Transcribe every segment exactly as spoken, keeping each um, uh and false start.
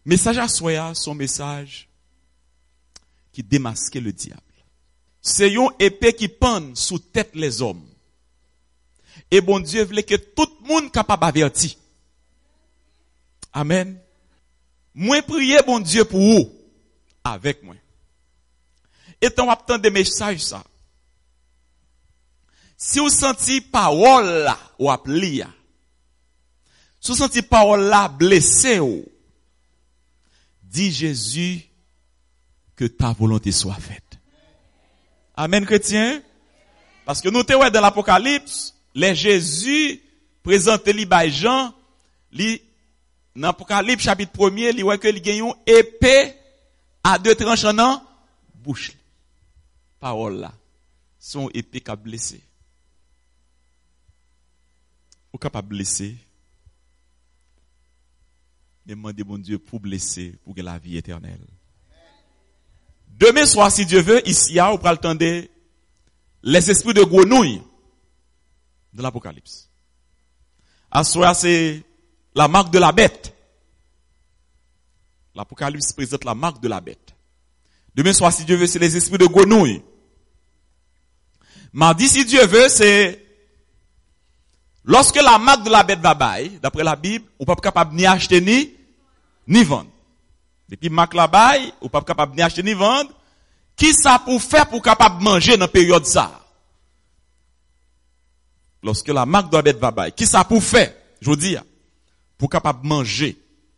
Message à soya, son message qui démasquait le diable. C'est une épée qui pend sous tête les hommes. Et bon Dieu voulait que tout le monde capable averti. Amen. Moi prier bon Dieu pour vous avec moi. Et tant attend des messages ça. Si vous sentez parole là ou appli, si vous sentez parole là blessé ou, dis Jésus que ta volonté soit faite. Amen chrétien. Parce que nous te ouais dans l'Apocalypse, les Jésus présenté li by Jean, li dans l'Apocalypse chapitre premier, li ouais que li gagne une épée à deux tranchants dans bouche. Parole là, son épée qui a blessé. Ou capable blesser. Mais demandez bon Dieu pour blesser, pour que la vie éternelle. Demain soir, si Dieu veut, ici, on va entendre les esprits de grenouille de l'Apocalypse. À soir, c'est la marque de la bête. L'Apocalypse présente la marque de la bête. Demain soir, si Dieu veut, c'est les esprits de grenouille. Mardi, si Dieu veut, c'est lorsque la marque de la bête va bailler, d'après la Bible, on n'est pas capable ni acheter ni, ni vendre. Depuis marque la baille, on n'est pas capable ni acheter ni vendre. Qui ça pour faire pour capable manger dans la période ça? Lorsque la marque de la bête va bailler, qui ça pour faire? Je veux dire, pour capable manger.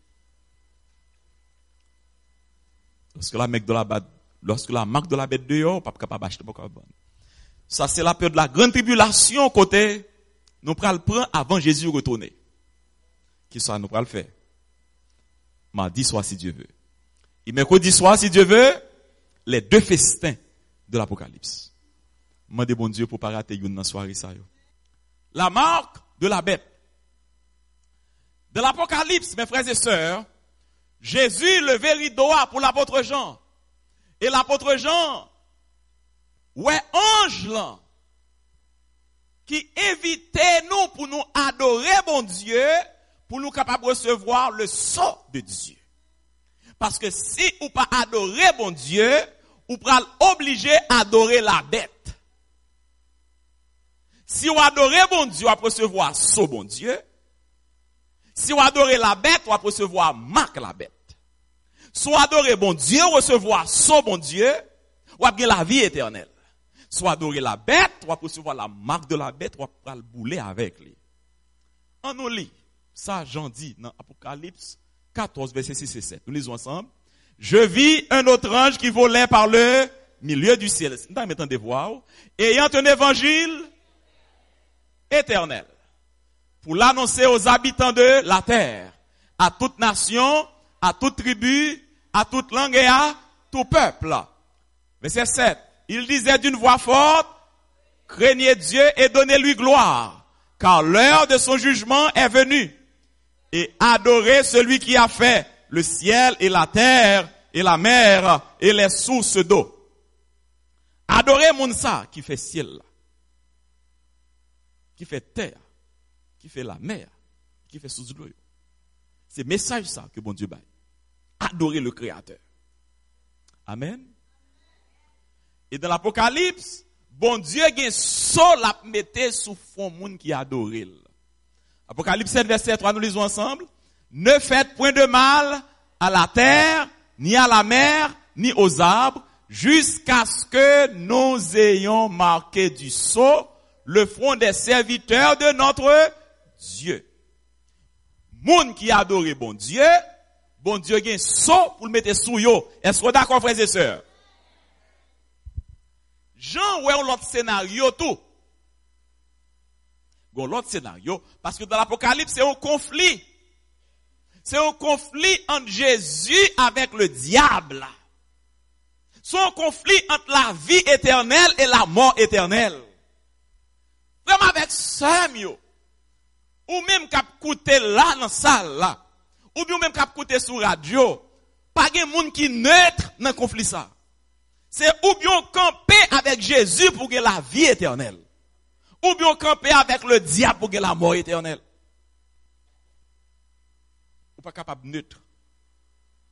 Lorsque la marque de la bête, lorsque la marque de la bête dehors, on n'est pas capable d'acheter, pas capable vendre. Ça, c'est la période de la grande tribulation côté, nous prenons le prendre avant Jésus retourner. Qui ça nous prenons le faire? Mardi soir, si Dieu veut. Et mercredi soir, si Dieu veut, les deux festins de l'Apocalypse. Mandez bon Dieu pour pas rater une soirée ça. La marque de la bête. De l'Apocalypse, mes frères et sœurs, Jésus levait rideau pour l'apôtre Jean. Et l'apôtre Jean, ouais, ange là, qui invitait nous pour nous adorer bon Dieu, pour nous capables de recevoir le sceau de Dieu. Parce que si ou pas adorer bon Dieu, ou pas obligé à adorer la bête. Si vous adorez bon Dieu, vous recevoir sceau bon Dieu. Si vous adorez la bête, vous recevoir marque la bête. Si vous adorez bon Dieu, vous recevoir sceau bon Dieu, vous avez la vie éternelle. Soit adorer la bête, ou à recevoir la marque de la bête, ou à le bouler avec lui. On nous lit, ça Jean dit dans Apocalypse quatorze, verset six et sept. Nous lisons ensemble. Je vis un autre ange qui volait par le milieu du ciel. Nous avons des voix, ayant un évangile éternel, pour l'annoncer aux habitants de la terre, à toute nation, à toute tribu, à toute langue et à tout peuple. Verset sept. Il disait d'une voix forte, craignez Dieu et donnez-lui gloire, car l'heure de son jugement est venue. Et adorez celui qui a fait le ciel et la terre et la mer et les sources d'eau. Adorez Mounsa qui fait ciel, qui fait terre, qui fait la mer, qui fait source d'eau. C'est message ça que bon Dieu baille. Adorez le Créateur. Amen. Et dans l'Apocalypse, bon Dieu gen sol la mette sous fond moun qui adore. Apocalypse sept, verset trois, nous lisons ensemble. Ne faites point de mal à la terre, ni à la mer, ni aux arbres, jusqu'à ce que nous ayons marqué du sceau le front des serviteurs de notre Dieu. Moun qui adore bon Dieu, bon Dieu gen sceau pour le mettre sous yo. Est-ce que vous d'accord, frères et sœurs? Jean, ouais, l'autre scénario tout. Bon, l'autre scénario, parce que dans l'Apocalypse, c'est un conflit. C'est un conflit entre Jésus avec le diable. C'est un conflit entre la vie éternelle et la mort éternelle. Vraiment avec ça, mieux. Ou même cap coûter là dans la salle là. Ou bien même cap coûter sur radio. Pas de monde qui neutre dans le conflit ça. C'est ou bien camper avec Jésus pour que la vie éternelle. Ou bien camper avec le diable pour que la mort éternelle. Ou pas capable neutre.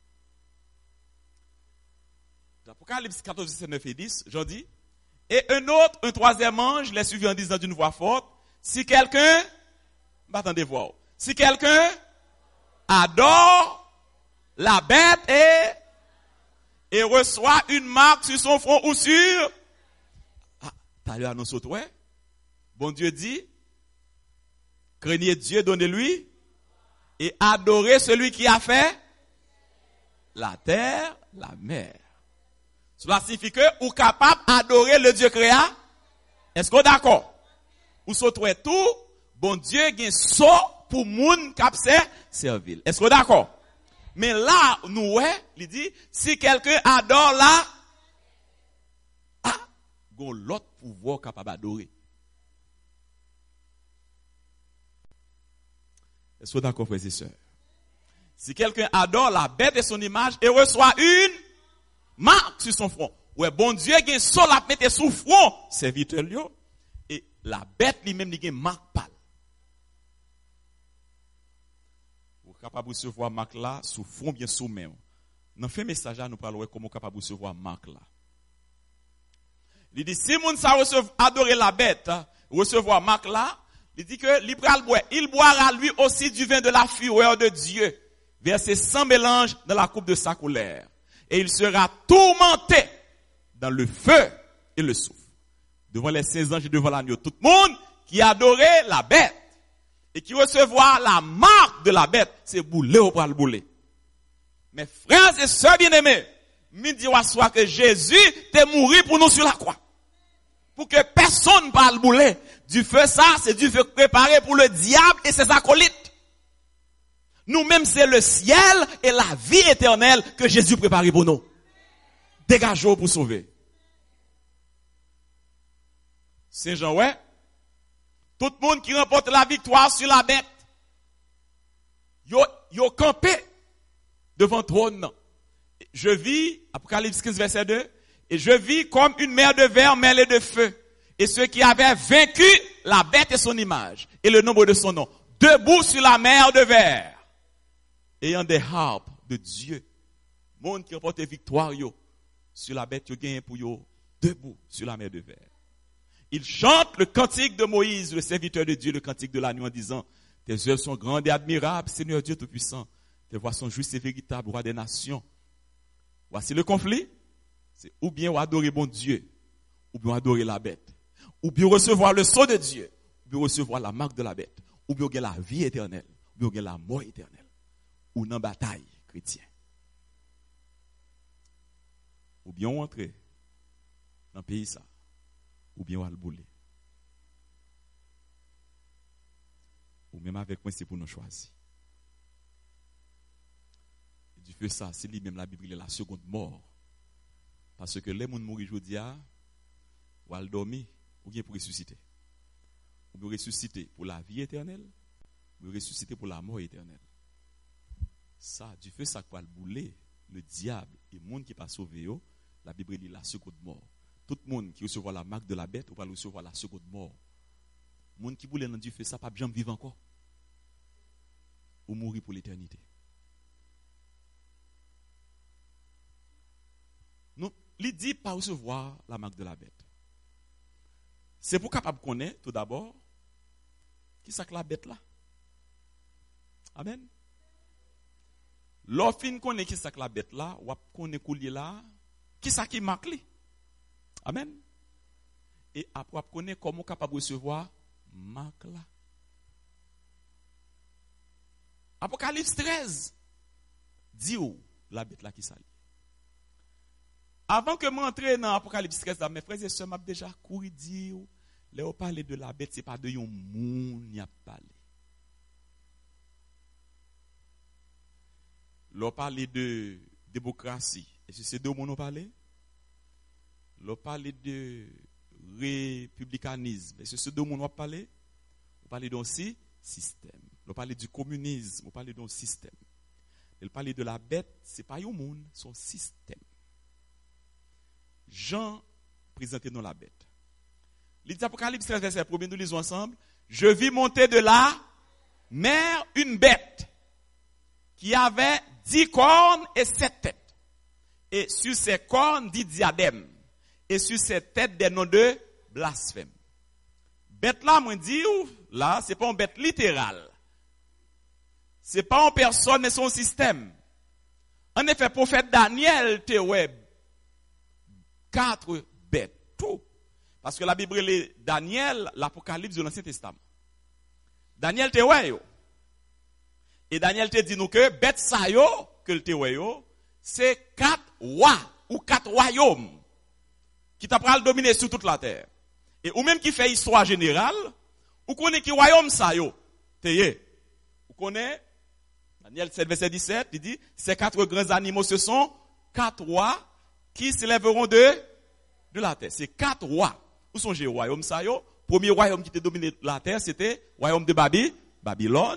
Apocalypse quatorze, verset neuf et dix, j'en dis. Et un autre, un troisième ange, les suivi en disant d'une voix forte, si quelqu'un, attendez voir, si quelqu'un adore la bête et, et reçoit une marque sur son front ou sur, ah, t'as lu l'annonce autre, ouais? Bon Dieu dit, craignez Dieu, donnez-lui, et adorez celui qui a fait la terre, la mer. Cela signifie que vous êtes capable d'adorer le Dieu créa. Est-ce qu'on est d'accord? Ou se trouve tout, bon Dieu gagne ça pour moun qui servir. Est-ce qu'on est d'accord? Mais là, nous, ouais, il dit, si quelqu'un adore là, ah, gon l'autre pouvoir capable d'adorer. Est-ce qu'on est d'accord, frères et sœurs? Si quelqu'un adore la bête et son image et reçoit une marque sur son front. Ouais, bon Dieu, il y a un sol à mettre sur le front, serviteur, et la bête lui-même, il y a une marque pâle. Vous êtes capable de recevoir marque là, sous front, bien sous main. Dans le message, nous parlons comment capable de recevoir marque là. Il dit, si moun sa adorer la bête, recevoir marque là, il dit que, il boira lui aussi du vin de la fureur de Dieu, versé sans mélange dans la coupe de sa colère. Et il sera tourmenté dans le feu et le souffle. Devant les saints anges et devant l'agneau. Tout le monde qui adorait la bête et qui recevra la marque de la bête, c'est bouler ou pas le bouler. Mes frères et sœurs bien-aimés, me dit à soi que Jésus t'est mouru pour nous sur la croix. Pour que personne ne parle bouler. Du feu, ça, c'est du feu préparé pour le diable et ses acolytes. Nous-mêmes, c'est le ciel et la vie éternelle que Jésus prépare pour nous. Dégageons pour sauver. Saint Jean, ouais. Tout le monde qui remporte la victoire sur la bête, yo, yo campé devant le trône. Je vis, Apocalypse quinze, verset deux, et je vis comme une mer de verre mêlée de feu. Et ceux qui avaient vaincu la bête et son image, et le nombre de son nom, debout sur la mer de verre. Ayant des harpes de Dieu, monde qui remporte victoire yo, sur la bête yo gagne pour yo, debout sur la mer de verre. Ils chantent le cantique de Moïse, le serviteur de Dieu, le cantique de la nuit en disant, tes œuvres sont grandes et admirables, Seigneur Dieu Tout-Puissant, tes voies sont justes et véritables, roi des nations. Voici le conflit, c'est ou bien adorer bon Dieu, ou bien adorer la bête, ou bien recevoir le sceau de Dieu, ou bien recevoir la marque de la bête, ou bien la vie éternelle, ou bien la mort éternelle. Ou dans bataille chrétien. Ou bien on entre dans le pays ça, ou bien on va le bouler. Ou même avec moi, c'est pour nous choisir. Et du fait ça, c'est lui-même la Bible, il est la seconde mort. Parce que les gens mourent aujourd'hui, ou al dormir, ou bien pour ressusciter. Ou bien ressusciter pour la vie éternelle, ou bien ressusciter pour la mort éternelle. Ça, du fait ça quoi le bouler, le diable et le monde qui pas sauvé, la Bible dit la seconde mort. Tout le monde qui recevra la marque de la bête, ou va recevoir la seconde mort. Le monde qui boule dans du fait ça, pas bien vivre encore. Ou mourir pour l'éternité. Non, il dit pas recevoir la marque de la bête. C'est pour capable connaître tout d'abord qui c'est que la bête là. Amen. L'offre connaît qui c'est que la bête là, ou connaît coulier là, qui c'est qui marque li. Amen. Et après connaît comment capable recevoir marque là. Apocalypse treize dit où la bête là qui s'allie. Avant que m'entrer dans Apocalypse treize, mes frères et sœurs, m'a déjà couru dire, là on parle de la bête, c'est pas de yon moun y a parlé. L'on parle de démocratie. Est-ce que c'est deux mots qu'on parle? L'on parle de républicanisme. Est-ce que c'est deux mots qu'on parle? On parle d'un système. On parle du communisme. On parle d'un système. On parle de la bête. Ce n'est pas un monde, c'est un système. Jean présenté dans la bête. L'Apocalypse treize, verset premier, nous lisons ensemble. Je vis monter de la mer une bête qui avait dix cornes et sept têtes, Et sur ses cornes, dit diadème. Et sur ses têtes, des noms de blasphème. Bête là, moi dis, là, c'est pas une bête littérale. C'est pas une personne, mais son système. En effet, prophète Daniel, te ouais, quatre bêtes, tout. Parce que la Bible est Daniel, l'Apocalypse de l'Ancien Testament. Daniel te ouais yo. Et Daniel te dit nous que bête ça yo, que le te ouais yo, c'est quatre rois ou quatre royaumes qui t'a pral dominer sur toute la terre. Et ou même qui fait histoire générale, ou connaît qui royaume ça yo, te yé. Ou connaît Daniel sept verset dix-sept, il dit ces quatre grands animaux ce sont quatre rois qui s'élèveront de de la terre. C'est quatre rois. Où sont les royaumes ça yo? Premier royaume qui était dominé la terre, c'était le royaume de Baby, Babylone.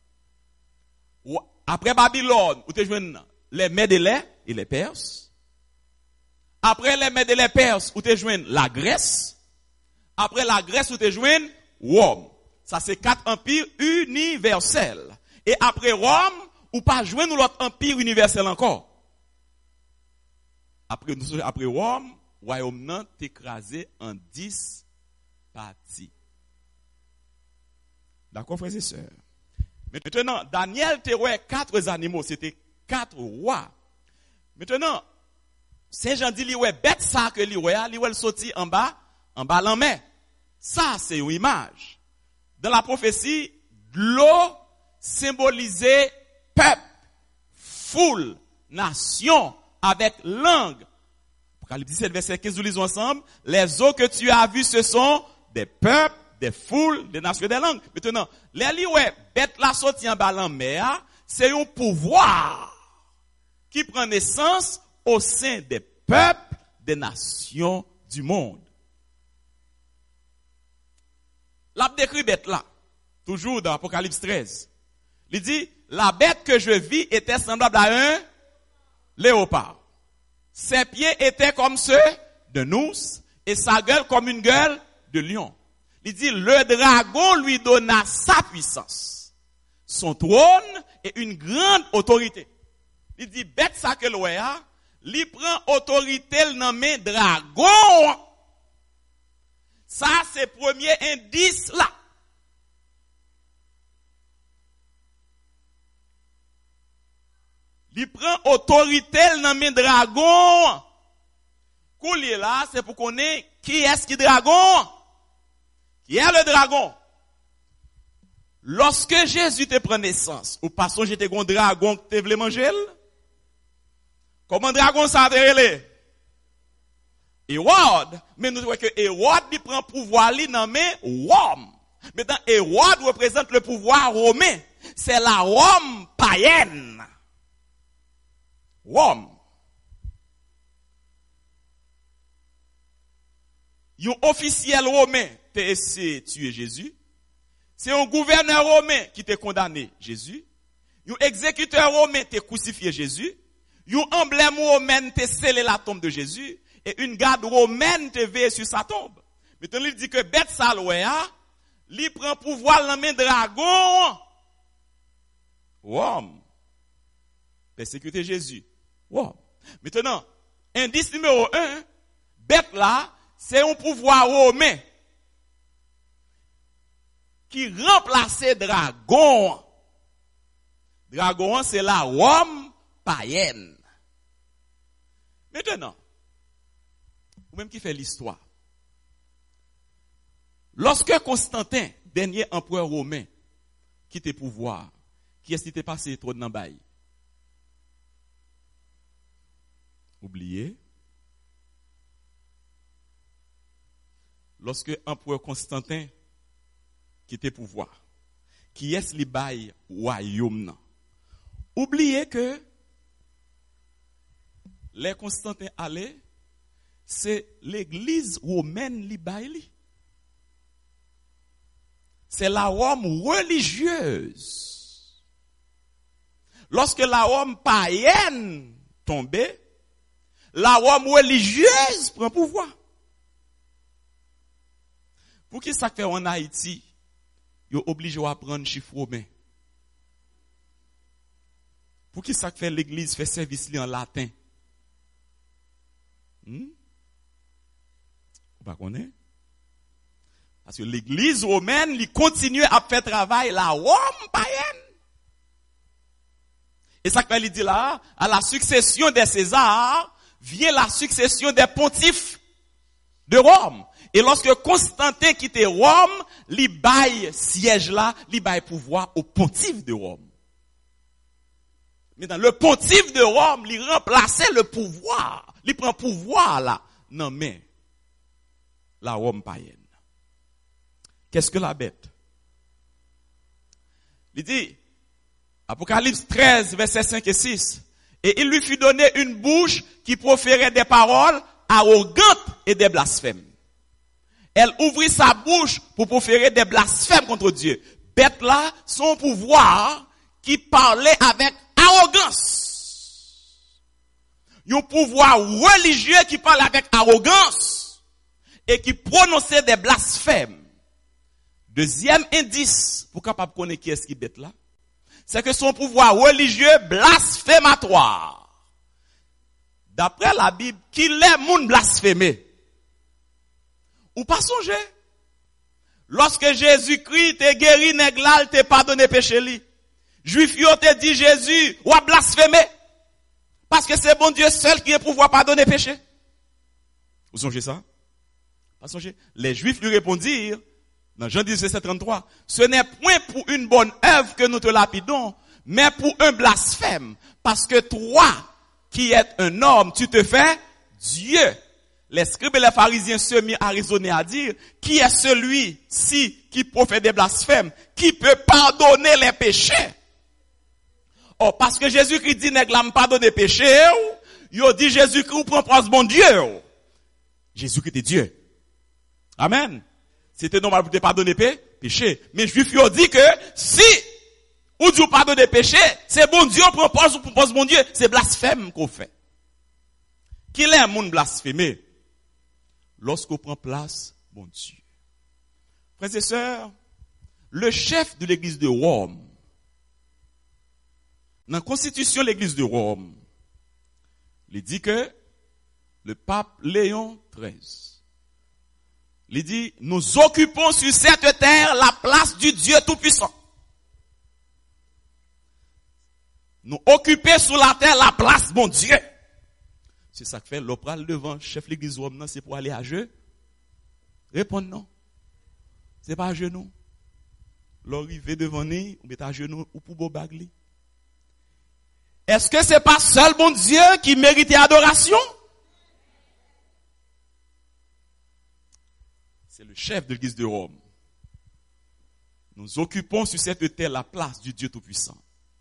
Après Babylone, où tu joues les Mèdes et les, et les Perses. Après les Mèdes et les Perses, où tu joues la Grèce. Après la Grèce, où tu joues Rome. Ça, c'est quatre empires universels. Et après Rome, ou pas jouer nous l'autre empire universel encore. Après, après Rome, le royaume nan t'écrasé en dix parties. D'accord, frères et sœurs? Maintenant, Daniel te ouais quatre animaux, c'était quatre rois. Maintenant, Saint Jean dit li ouais bête ça que li ouais, li ouais sorti en bas, en bas l'en mer. Ça c'est une image. Dans la prophétie, l'eau symbolisait peuple, foule, nation avec langue. Apocalypse dix-sept verset quinze nous lisons ensemble, les eaux que tu as vues ce sont des peuples, des foules, des nations, des langues. Maintenant, les li ouais, bête la sortie en bas en mer, c'est un pouvoir qui prend naissance au sein des peuples, des nations du monde. La décrit bête là, toujours dans Apocalypse treize. Il dit, la bête que je vis était semblable à un léopard. Ses pieds étaient comme ceux d'un ours et sa gueule comme une gueule de lion. Il dit, le dragon lui donna sa puissance, son trône et une grande autorité. Il dit, bête ça que l'ouéa, lui prend autorité le nommé dragon. Ça, c'est le premier indice là. Il prend autorité le nommé dragon. Coulier là, c'est pour qu'on ait qui est-ce qui dragon? Qui est le dragon? Lorsque Jésus te prend naissance, ou pas songer te gon dragon que te voulais manger? Comment dragon ça te relé? Hérode, mais nous voyons que Hérode il prend pouvoir li nommé Rome. Maintenant Hérode représente le pouvoir romain. C'est la Rome païenne. Rome. Un officiel romain t'a essayé de tuer Jésus. C'est un gouverneur romain qui t'a condamné Jésus. Un exécuteur romain t'a crucifié Jésus. Un emblème romain t'a scellé la tombe de Jésus. Et une garde romaine t'a veillé sur sa tombe. Maintenant, il dit que bête salouéa, il prend pouvoir dans la main dragon. Rome. Persécuter Jésus. Wow. Maintenant, indice numéro un, bête là, c'est un pouvoir romain qui remplaçait dragon. Dragon, c'est la Rome païenne. Maintenant, ou même qui fait l'histoire. Lorsque Constantin, dernier empereur romain, quitte pouvoir, qui est-ce qui était passé trop de Nambaye? Oubliez. Lorsque l'empereur Constantin quitte pouvoir, qui est-ce qui baille royaume? Oubliez que les Constantins allaient, c'est l'église romaine li baille. C'est la Rome religieuse. Lorsque la Rome païenne tombait, la Rome religieuse prend pouvoir. Pour qui ça fait en Haïti, yo obligé à apprendre chiffre romain? Pour qui ça fait l'église fait service li en latin? Hmm? Vous ne connaissez pas? Parce que l'église romaine, il continue à faire travail la Rome païenne. Et ça qu'il dit là, à la succession des Césars, vient la succession des pontifes de Rome. Et lorsque Constantin quittait Rome, il baille siège là, il baille pouvoir au pontife de Rome. Maintenant, le pontife de Rome, il remplaçait le pouvoir. Il prend pouvoir là. Non mais, la Rome païenne. Qu'est-ce que la bête? Il dit, Apocalypse treize, versets cinq et six. Et il lui fut donné une bouche qui proférait des paroles arrogantes et des blasphèmes. Elle ouvrit sa bouche pour proférer des blasphèmes contre Dieu. Bête là, son pouvoir qui parlait avec arrogance. Un pouvoir religieux qui parle avec arrogance et qui prononçait des blasphèmes. Deuxième indice pour capable connaître qui est-ce qui bête là, c'est que son pouvoir religieux blasphématoire. D'après la Bible, qui les moun blasphémé? Ou pas songer? Lorsque Jésus-Christ te guéri nèg là, te pardonné péché li. Juif yo te dit Jésus, ou a blasphémé. Parce que c'est bon Dieu seul qui a pouvoir pardonner péché. Vous songez ça? Pas songer? Les Juifs lui répondirent, dans Jean dix, verset trente-trois, ce n'est point pour une bonne œuvre que nous te lapidons, mais pour un blasphème. Parce que toi, qui es un homme, tu te fais Dieu. Les scribes et les pharisiens se mirent à raisonner, à dire, qui est celui-ci qui profère des blasphèmes, qui peut pardonner les péchés? Oh, parce que Jésus-Christ dit, nèg la pardonne les péchés, yo dit Jésus-Christ ou prend place bon Dieu. Jésus-Christ est Dieu. Amen. C'était normal pour te pardonner péché. Mais juif yo dit que si ou Dieu pardonne les péchés, c'est bon Dieu, on propose ou propose bon Dieu, c'est blasphème qu'on fait. Qui est un monde blasphémé? Lorsqu'on prend place, bon Dieu. Frères et sœurs, le chef de l'église de Rome, dans la constitution de l'église de Rome, il dit que le pape Léon treize, il dit, nous occupons sur cette terre la place du Dieu Tout-Puissant. Nous occupons sur la terre la place, mon Dieu. C'est ça que fait l'opéra devant chef de l'église Rome, c'est pour aller à jeu. Répondre non. C'est pas à genoux. L'arrivée devant nous, on met à genoux ou pour beau bagli. Est-ce que c'est pas seul bon Dieu qui mérite adoration? C'est le chef de l'église de Rome. Nous occupons sur cette terre la place du Dieu Tout-Puissant.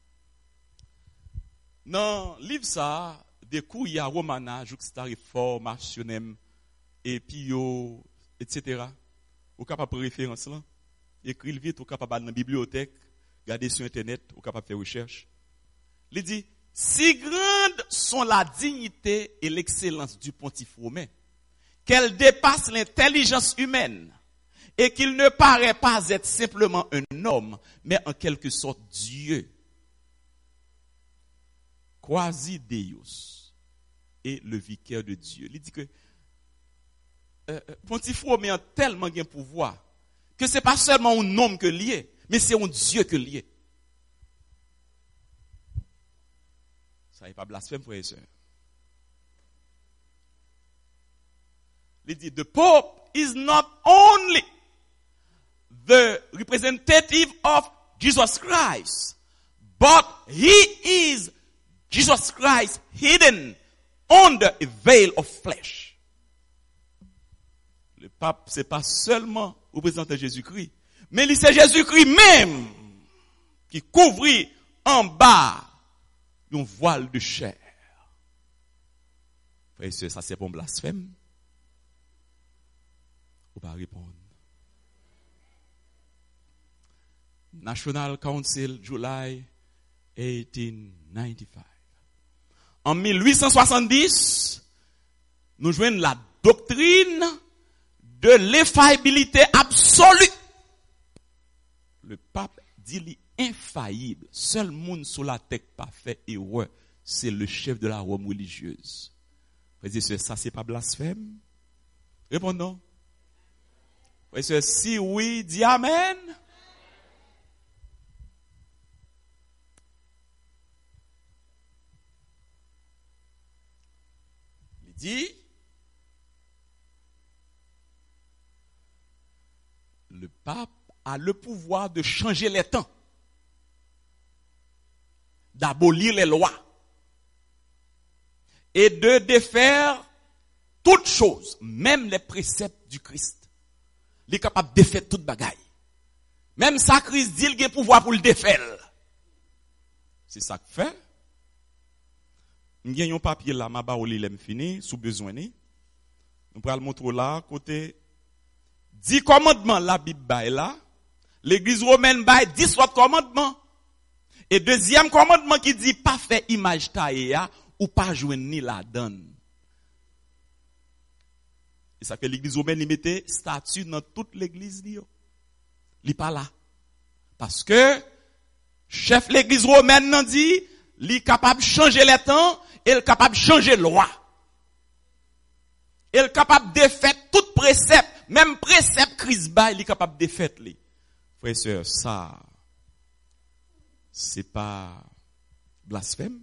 Dans le livre ça, des coups, il y a Romana, Juxta Reformationem, et Pio, et cetera. Vous êtes capable de référence là? Écrivez vite, vous êtes capable dans la bibliothèque, regardez sur Internet, vous êtes capable de faire recherche. Il dit, si grandes sont la dignité et l'excellence du pontife romain, qu'elle dépasse l'intelligence humaine, et qu'il ne paraît pas être simplement un homme, mais en quelque sorte Dieu. Quasi Deus et le vicaire de Dieu. Il dit que euh, pontife romain a tellement de pouvoir que c'est pas seulement un homme que lié, mais c'est un Dieu que lié. Ça n'est pas blasphème, frères et sœurs. Il dit, the Pope is not only the representative of Jesus Christ, but he is Jesus Christ hidden under a veil of flesh. Le pape, c'est pas seulement représentant Jésus-Christ, mais c'est Jésus-Christ même qui couvrit en bas d'un voile de chair. Frère et sœurs, ça c'est pour blasphème. Ou pas répondre. National Council, July eighteen ninety-five. En mille huit cent soixante-dix, nous joignons la doctrine de l'infaillibilité absolue. Le pape dit l'infaillible. Seul monde sur la terre pas fait erreur, c'est le chef de la Rome religieuse. Frères et sœurs, ça c'est pas blasphème? Répondons. Frères et sœurs, si oui, dis amen. Il dit, le pape a le pouvoir de changer les temps, d'abolir les lois et de défaire toutes choses, même les préceptes du Christ. Il est capable de défaire toute bagaille. Même ça, Christ dit, il a le pouvoir pour le défaire. C'est ça que fait. Nous avons un papier là, ma baouli l'aime fini, sous besoin. Nous prenons le montrer là, côté dix commandements, la Bible baille là. L'église romaine baille dix autres commandements. Et deuxième commandement qui dit pas faire image taillée ou pas jouer ni la donne. Et ça fait l'église romaine il mettait statut dans toute l'église li yo. Li pas là. Parce que chef l'église romaine nan dit, li capable changer les temps, et il capable changer loi. Il capable de faire tout précepte, même précepte Christ ba, il est capable de faire li. Frères et sœurs, ça c'est pas blasphème.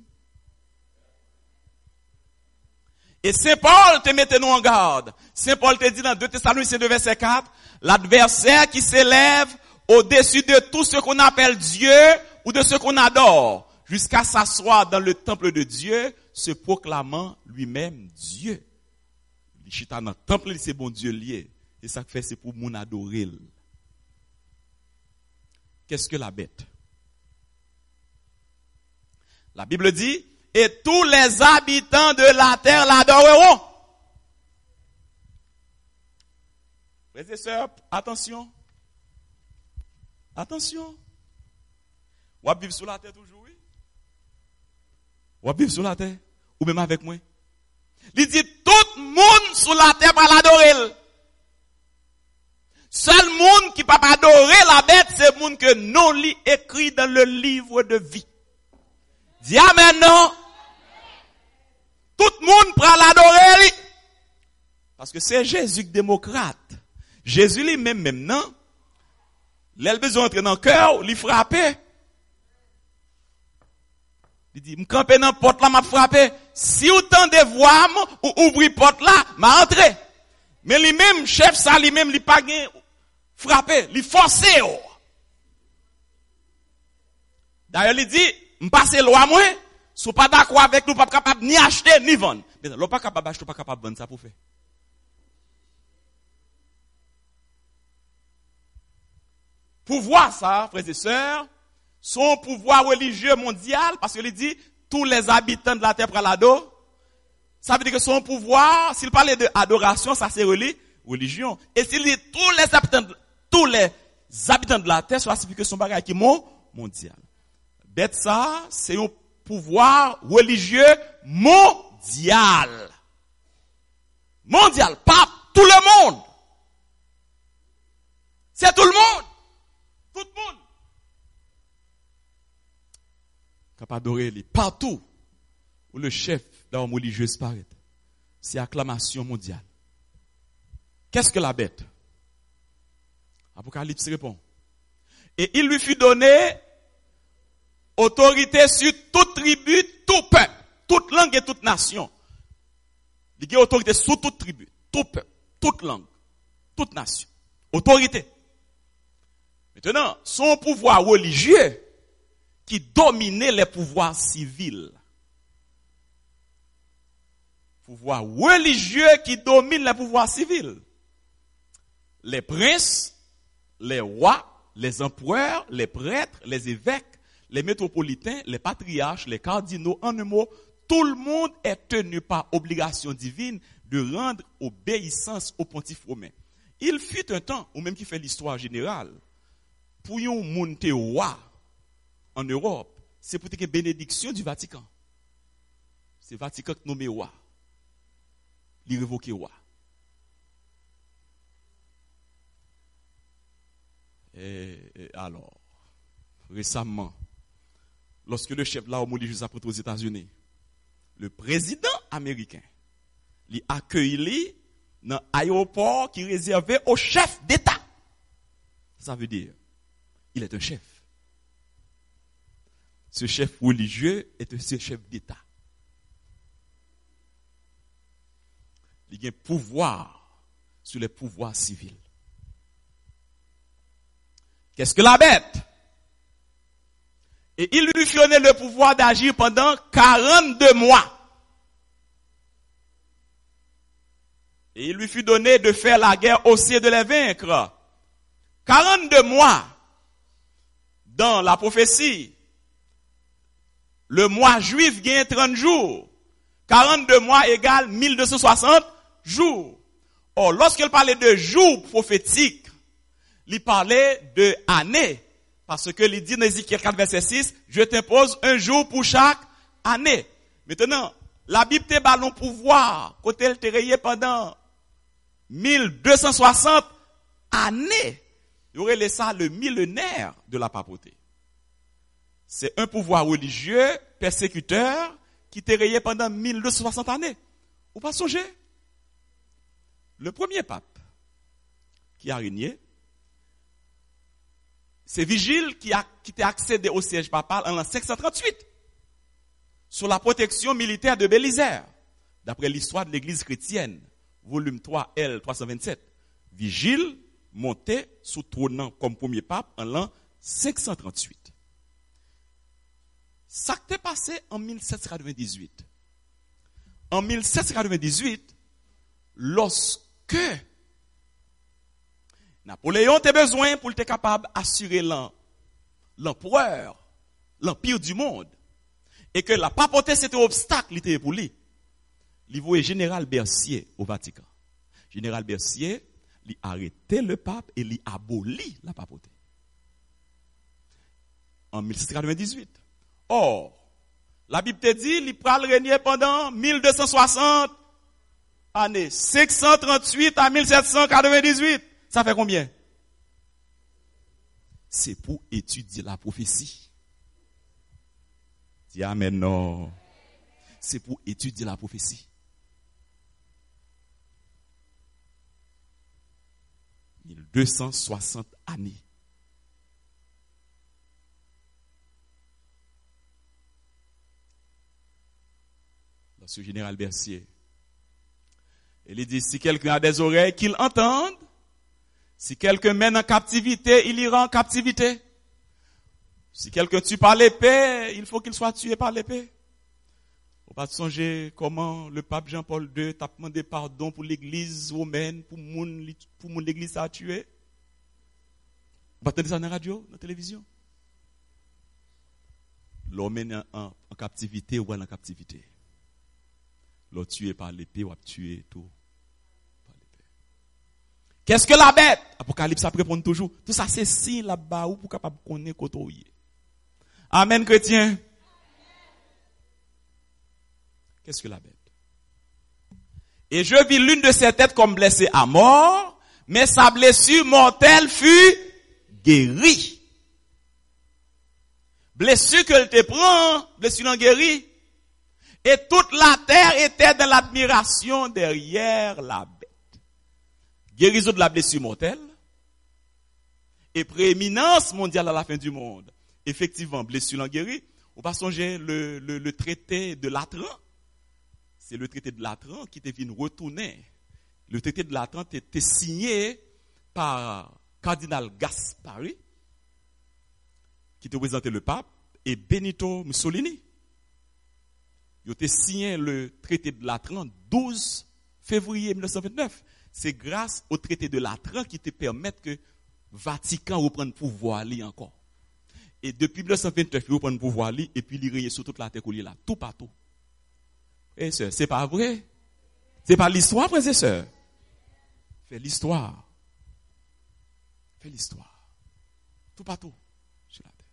Et Saint Paul te mette nous en garde. Saint Paul te dit dans deux Thessaloniciens deux verset quatre, l'adversaire qui s'élève au-dessus de tout ce qu'on appelle Dieu ou de ce qu'on adore, jusqu'à s'asseoir dans le temple de Dieu, se proclamant lui-même Dieu. Il chita dans le temple, c'est bon Dieu lié. Et ça fait, c'est pour mon adorer. Qu'est-ce que la bête? La Bible dit, et tous les habitants de la terre l'adoreront. Frères et sœurs, attention. Attention. Ou à vivre sur la terre toujours, oui? Ou à vivre sur la terre? Ou même avec moi? Il dit, tout le monde sur la terre va l'adorer. Seul monde qui peut pas adorer la bête, c'est le monde que non lit écrit dans le livre de vie. Dis amen, non? Tout le monde prend l'adorer. Parce que c'est Jésus qui démocrate. Jésus lui-même, même, non? L'elle besoin d'entrer dans le cœur, il frappe. Il dit, m'camper dans la porte là, m'a frappé. Si vous tendez voir, ou ouvrir porte là, m'a entré. Mais lui-même, chef, ça, lui-même, il pas frappé, il forcé. D'ailleurs, il dit, m'passe loi moi, si vous pas d'accord avec nous, pas capable ni acheter, ni vendre. Mais non, pas capable d'acheter, pas capable de vendre, ça pour faire. Pouvoir ça, frères et sœurs, son pouvoir religieux mondial, parce qu'il dit, tous les habitants de la terre prennent l'ado. Ça veut dire que son pouvoir, s'il parlait de adoration, ça c'est religion. Et s'il dit tous les habitants, tous les habitants de la terre, ça signifie que son bagage qui est mondial. Bête ça, c'est un pouvoir religieux mondial. Mondial, pas tout le monde. C'est tout le monde. Tout le monde. Capable d'adorer les partout où le chef d'armes religieuses paraît. C'est acclamation mondiale. Qu'est-ce que la bête? Apocalypse répond. Et il lui fut donné autorité sur toute tribu, tout peuple, toute langue et toute nation. Il a autorité sur toute tribu, tout peuple, toute langue, toute nation. Autorité. Maintenant, son pouvoir religieux qui dominait les pouvoirs civils. Pouvoir religieux qui domine les pouvoirs civils. Les princes, les rois, les empereurs, les prêtres, les évêques, les métropolitains, les patriarches, les cardinaux, en un mot, tout le monde est tenu par obligation divine de rendre obéissance au pontife romain. Il fut un temps, ou même qui fait l'histoire générale, pour yon monter roi en Europe, c'est pour une bénédiction du Vatican. C'est le Vatican qui nomme roi. Il révoque roi. Et, et alors, récemment, lorsque le chef de l'armée religieuse a prêté aux États-Unis, le président américain il accueille dans l'aéroport qui est réservé au chef d'État. Ça veut dire, il est un chef. Ce chef religieux est un chef d'État. Il a un pouvoir sur les pouvoirs civils. Qu'est-ce que la bête? Et il lui fionnait le pouvoir d'agir pendant quarante-deux mois. Et il lui fut donné de faire la guerre aussi et de les vaincre. quarante-deux mois dans la prophétie. Le mois juif gagne trente jours. quarante-deux mois égale mille deux cent soixante jours. Or, lorsqu'il parlait de jours prophétiques, il parlait de années. Parce que il dit dans Ézéchiel quatre, verset six, je t'impose un jour pour chaque année. Maintenant, la Bible te ballon pouvoir, côté elle te rayé pendant mille deux cent soixante années. Il y aurait ça le millénaire de la papauté. C'est un pouvoir religieux, persécuteur, qui te rayé pendant mille deux cent soixante années. Vous pas songer? Le premier pape qui a régné, c'est Vigile qui a, qui a accédé au siège papal en l'an cinq cent trente-huit. Sous la protection militaire de Bélisère. D'après l'histoire de l'église chrétienne, volume trois L trois cent vingt-sept. Vigile montait sous trônant comme premier pape en l'an cinq cent trente-huit. Ça s'est passé en mille sept cent quatre-vingt-dix-huit. En mille sept cent quatre-vingt-dix-huit, lorsque Napoléon était besoin pour être capable d'assurer l'empereur, l'empire du monde, et que la papauté c'était un obstacle pour lui. Il voyait général Bercier au Vatican. Général Bercier, il a arrêté le pape et il a aboli la papauté. En mille sept cent quatre-vingt-dix-huit. Or, la Bible te dit, il pourra régner pendant mille deux cent soixante années. cinq cent trente-huit à mille sept cent quatre-vingt-dix-huit. Ça fait combien? C'est pour étudier la prophétie. Dis amen, non. C'est pour étudier la prophétie. mille deux cent soixante années. Dans ce général Bercier, il dit, si quelqu'un a des oreilles, qu'il entende. Si quelqu'un mène en captivité, il ira en captivité. Si quelqu'un tue par l'épée, il faut qu'il soit tué par l'épée. On va songer comment le pape Jean-Paul deux t'a demandé pardon pour l'église romaine, pour moun, pour moun l'église a tué. Vous entendez ça dans la radio, dans la télévision? L'homme est en, en, en captivité ou en captivité. L'autre tué par l'épée ou a tué tout. Qu'est-ce que la bête? Apocalypse après répond toujours. Tout ça c'est signe là-bas ou pour capable connaître côté. Amen chrétien. Qu'est-ce que la bête? Et je vis l'une de ses têtes comme blessée à mort, mais sa blessure mortelle fut guérie. Blessure qu'elle te prend, blessure non guérie. Et toute la terre était dans l'admiration derrière la bête. Guérison de la blessure mortelle et prééminence mondiale à la fin du monde. Effectivement, blessure non guérie. On va songer le, le, le traité de Latran. C'est le traité de Latran qui devient retourner. Le traité de Latran était signé par cardinal Gaspari, qui te représentait le pape, et Benito Mussolini. Il a signé le traité de Latran douze février mille neuf cent vingt-neuf. C'est grâce au traité de Latran qui te permet que Vatican reprenne pouvoir li encore. Et depuis mille neuf cent vingt-neuf, il reprend pouvoir li et puis il règne sur toute la terre là, tout partout. Et sœurs, c'est pas vrai? C'est pas l'histoire, frères et sœurs. Fais l'histoire. Fais l'histoire. Tout partout sur la terre.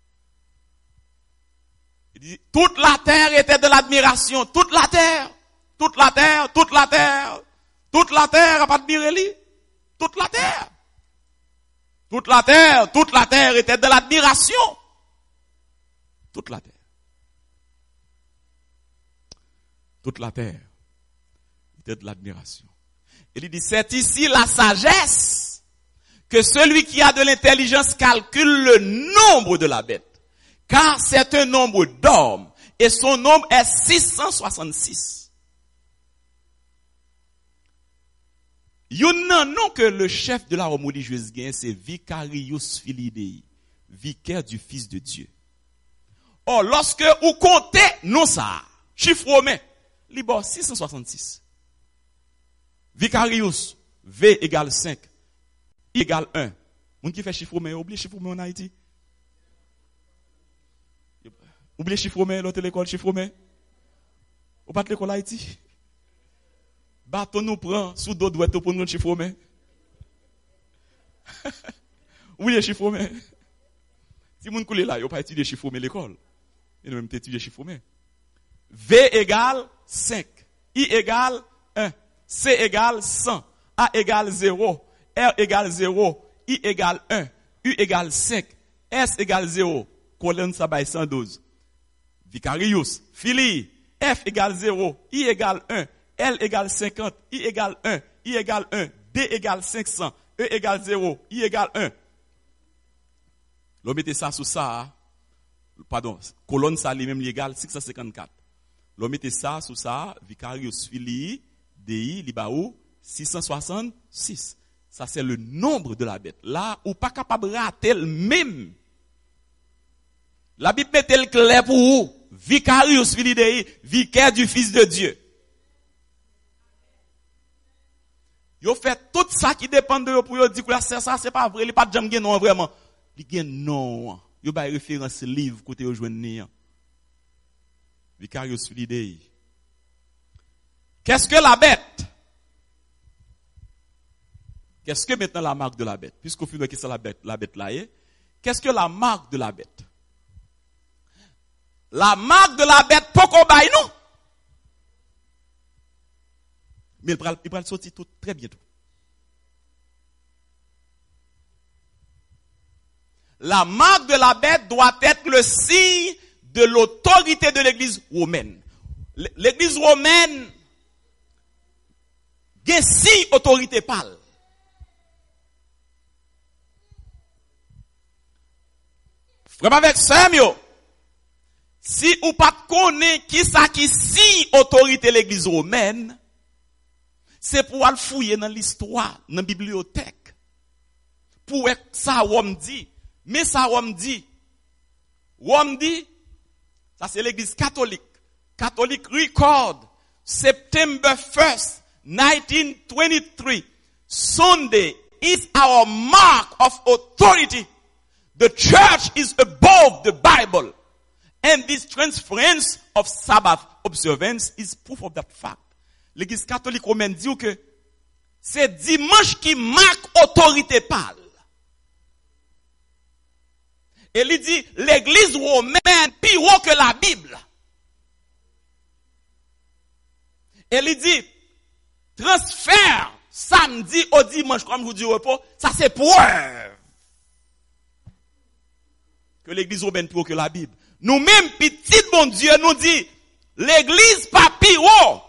Il dit, toute la terre était de l'admiration. Toute la terre. Toute la terre. Toute la terre. Toute la terre a pas admiré lui. Toute la terre. Toute la terre. Toute la terre était de l'admiration. Toute la terre. Toute la terre. Peut-être de l'admiration. Il dit, c'est ici la sagesse que celui qui a de l'intelligence calcule le nombre de la bête. Car c'est un nombre d'hommes et son nombre est six cent soixante-six. Il y a un nom que le chef de la Rome religieuse gagne, c'est Vicarius Filii, vicaire du Fils de Dieu. Or, lorsque vous comptez, non ça, chiffre romain, libre six cent soixante-six. Vicarius, V égale cinq, I égale un. Moun qui fait chiffre romain, oublie chiffre romain en Haïti. Oublie chiffre romain, l'autre l'école chiffre romain. Ou pas de l'école Haïti. Bâton nous prend sous dos douette pour nous chiffre romain. Oui, chiffre romain. Si moun koule là, yo pas étudier chiffre romain l'école. Et nous même étudier chiffre romain. V égale cinq, I égale un, C égale cent, A égale zéro, R égale zéro, I égale un, U égale cinq, S égale zéro, colonne ça by cent douze. Vicarius, Filii, F égale zéro, I égale un, L égale cinquante, I égale un, I égale un, D égale cinq cents, E égale zéro, I égale un. L'on mettez ça sous ça, pardon, colonne ça lui-même égale six cent cinquante-quatre. L'on mettez ça sous ça, Vicarius Filii, D I, Libaou, six cent soixante-six. Ça c'est le nombre de la bête. Là, ou pas capable de rater le même. La Bible met le clair pour vous. Vicarius Filii Dei, vicaire du Fils de Dieu. Yo fait tout ça qui dépend de vous pour yo dire que c'est ça, c'est pas vrai, il pas de jamais non vraiment. Il gen non. Yo ba référence livre côté yo joindre. Vicarius Filii Dei. Qu'est-ce que la bête? Qu'est-ce que maintenant la marque de la bête? Puisqu'au final, qu'est-ce que la bête, la bête là est? Qu'est-ce que la marque de la bête? La marque de la bête, pourquoi bail non? Mais il va le sortir tout très bientôt. La marque de la bête doit être le signe de l'autorité de l'église romaine. L'église romaine, il y a six autorités pâles. Frère avec Samuel, si ou pas connaît qui ça qui six autorités l'église romaine, c'est pour aller fouiller dans l'histoire, dans la bibliothèque. Pour ça, on dit. Mais ça, on dit. On dit, ça c'est l'église catholique. Catholic record, September first, nineteen twenty-three. Sunday is our mark of authority. The church is above the Bible. And this transference of Sabbath observance is proof of that fact. L'église catholique romaine dit que c'est dimanche qui marque autorité pâle. Et il dit l'église romaine plus haut que la Bible. Et il dit transfert samedi au dimanche comme vous dites repos, ça c'est preuve que l'église romaine plus haut que la Bible. Nous-mêmes, petit bon Dieu, nous dit l'église pas plus haut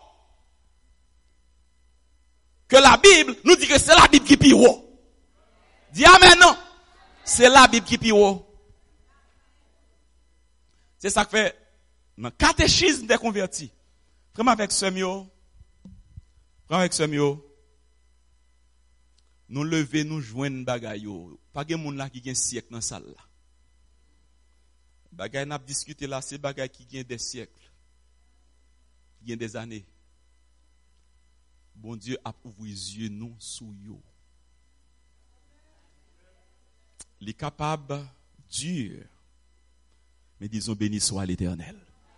que la Bible, nous dit que c'est la Bible qui plus haut. Dis amen non. C'est la Bible qui plus haut. C'est ça que fait dans le catéchisme des convertis. Vraiment avec ce mio, vraiment avec ce mio, nous lever, nous joindre bagay yo. Pas de monde là qui gagne siècle dans salle là. Bagay n'a discuté là, c'est bagay qui gagne des siècles. Qui gagne des années. Bon Dieu a ouvert les yeux nous sous yo. Il est capable dur. Mais disons béni soit l'Éternel.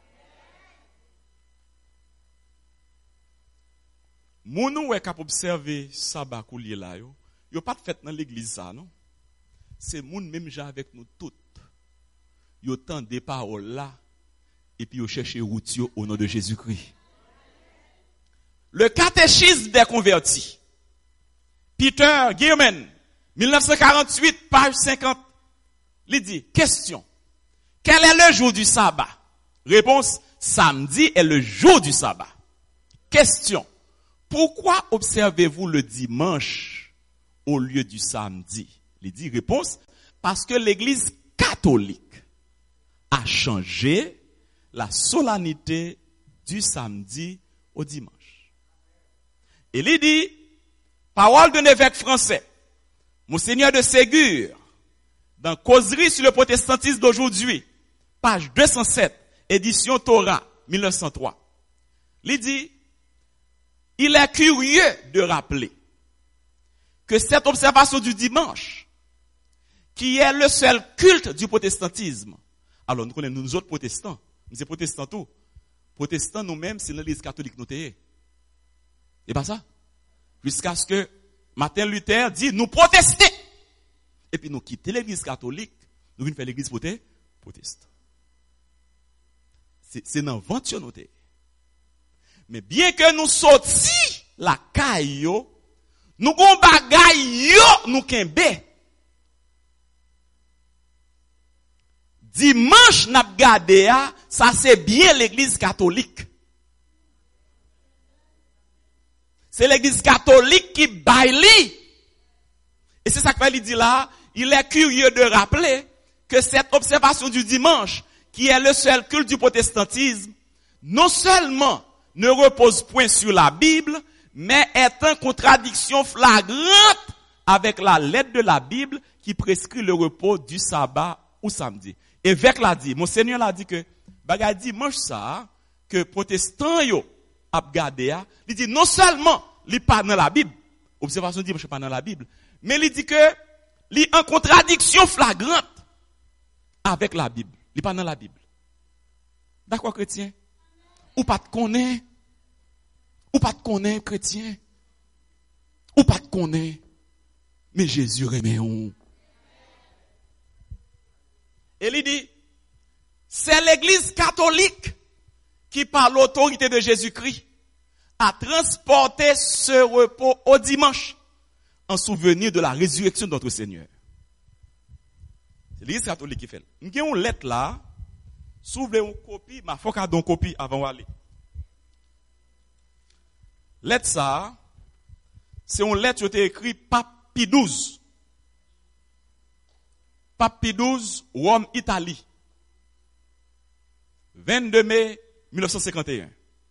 Mounou est capable d'observer sabbat kou lié là yo. Yo pas de fête dans l'église ça non. C'est moun même gens avec nous toutes. Yo tend des paroles là et puis yo chercher route au nom de Jésus-Christ. Le catéchisme des convertis. Peter Gierman, dix-neuf cent quarante-huit, page cinquante. Il dit, question. Quel est le jour du sabbat? Réponse, samedi est le jour du sabbat. Question. pourquoi observez-vous le dimanche au lieu du samedi? Il dit, réponse, parce que l'église catholique a changé la solennité du samedi au dimanche. Et il dit, parole d'un évêque français, Monseigneur de Ségur, dans Causerie sur le protestantisme d'aujourd'hui, page deux cent sept, édition Torah, mille neuf cent trois. Il dit, il est curieux de rappeler que cette observation du dimanche, qui est le seul culte du protestantisme, alors nous connaissons nous autres protestants, nous sommes protestants tout, protestants nous-mêmes, c'est l'église catholique nous t'ayez. Et pas ça? Jusqu'à ce que Martin Luther dit, nous protester. Et puis nous quitter l'église catholique, nous venons faire l'église protestante. C'est, c'est dans l'aventure nous t'ayez. Mais bien que nous sortis la caille, nous gon bagay yo nous kembe. Dimanche n'a gardé ça c'est bien l'église catholique. C'est l'église catholique qui baille. Et c'est ça qu'il dit là, il est curieux de rappeler que cette observation du dimanche, qui est le seul culte du protestantisme, non seulement ne repose point sur la Bible, mais est en contradiction flagrante avec la lettre de la Bible qui prescrit le repos du sabbat ou samedi. Évêque l'a dit, Monseigneur l'a dit que, bagay dimanche ça, que protestant yo, ap gade, il dit non seulement, il pas dans la Bible, observation dimanche pas dans la Bible, mais il dit que, il en contradiction flagrante avec la Bible. Il pas dans la Bible. D'accord, chrétien? Ou pas te connaître? Ou pas te connaître, chrétien? Ou pas te connaître? Mais Jésus remet on. Et il dit, c'est l'église catholique qui, par l'autorité de Jésus-Christ, a transporté ce repos au dimanche en souvenir de la résurrection de notre Seigneur. C'est l'église catholique qui fait. Nous avons une lettre là, s'ouvre une copie, ma faut qu'à une copie avant d'aller. Lettre ça, c'est une lettre qui a été écrite Pape Pie douze. Pape Pie douze, Rome, Italie. vingt-deux mai mille neuf cent cinquante et un.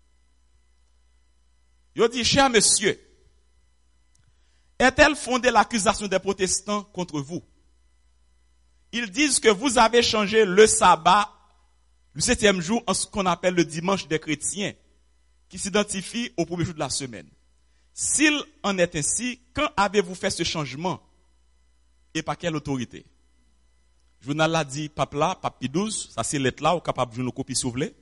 Il dit, cher monsieur, est-elle fondée l'accusation des protestants contre vous? Ils disent que vous avez changé le sabbat, le septième jour, en ce qu'on appelle le dimanche des chrétiens, qui s'identifie au premier jour de la semaine. S'il en est ainsi, quand avez-vous fait ce changement? Et par quelle autorité? Le journal l'a dit, pape là, Pape Pie douze, ça c'est lettre là, ou capable de jouer nos copies s'ouvrir.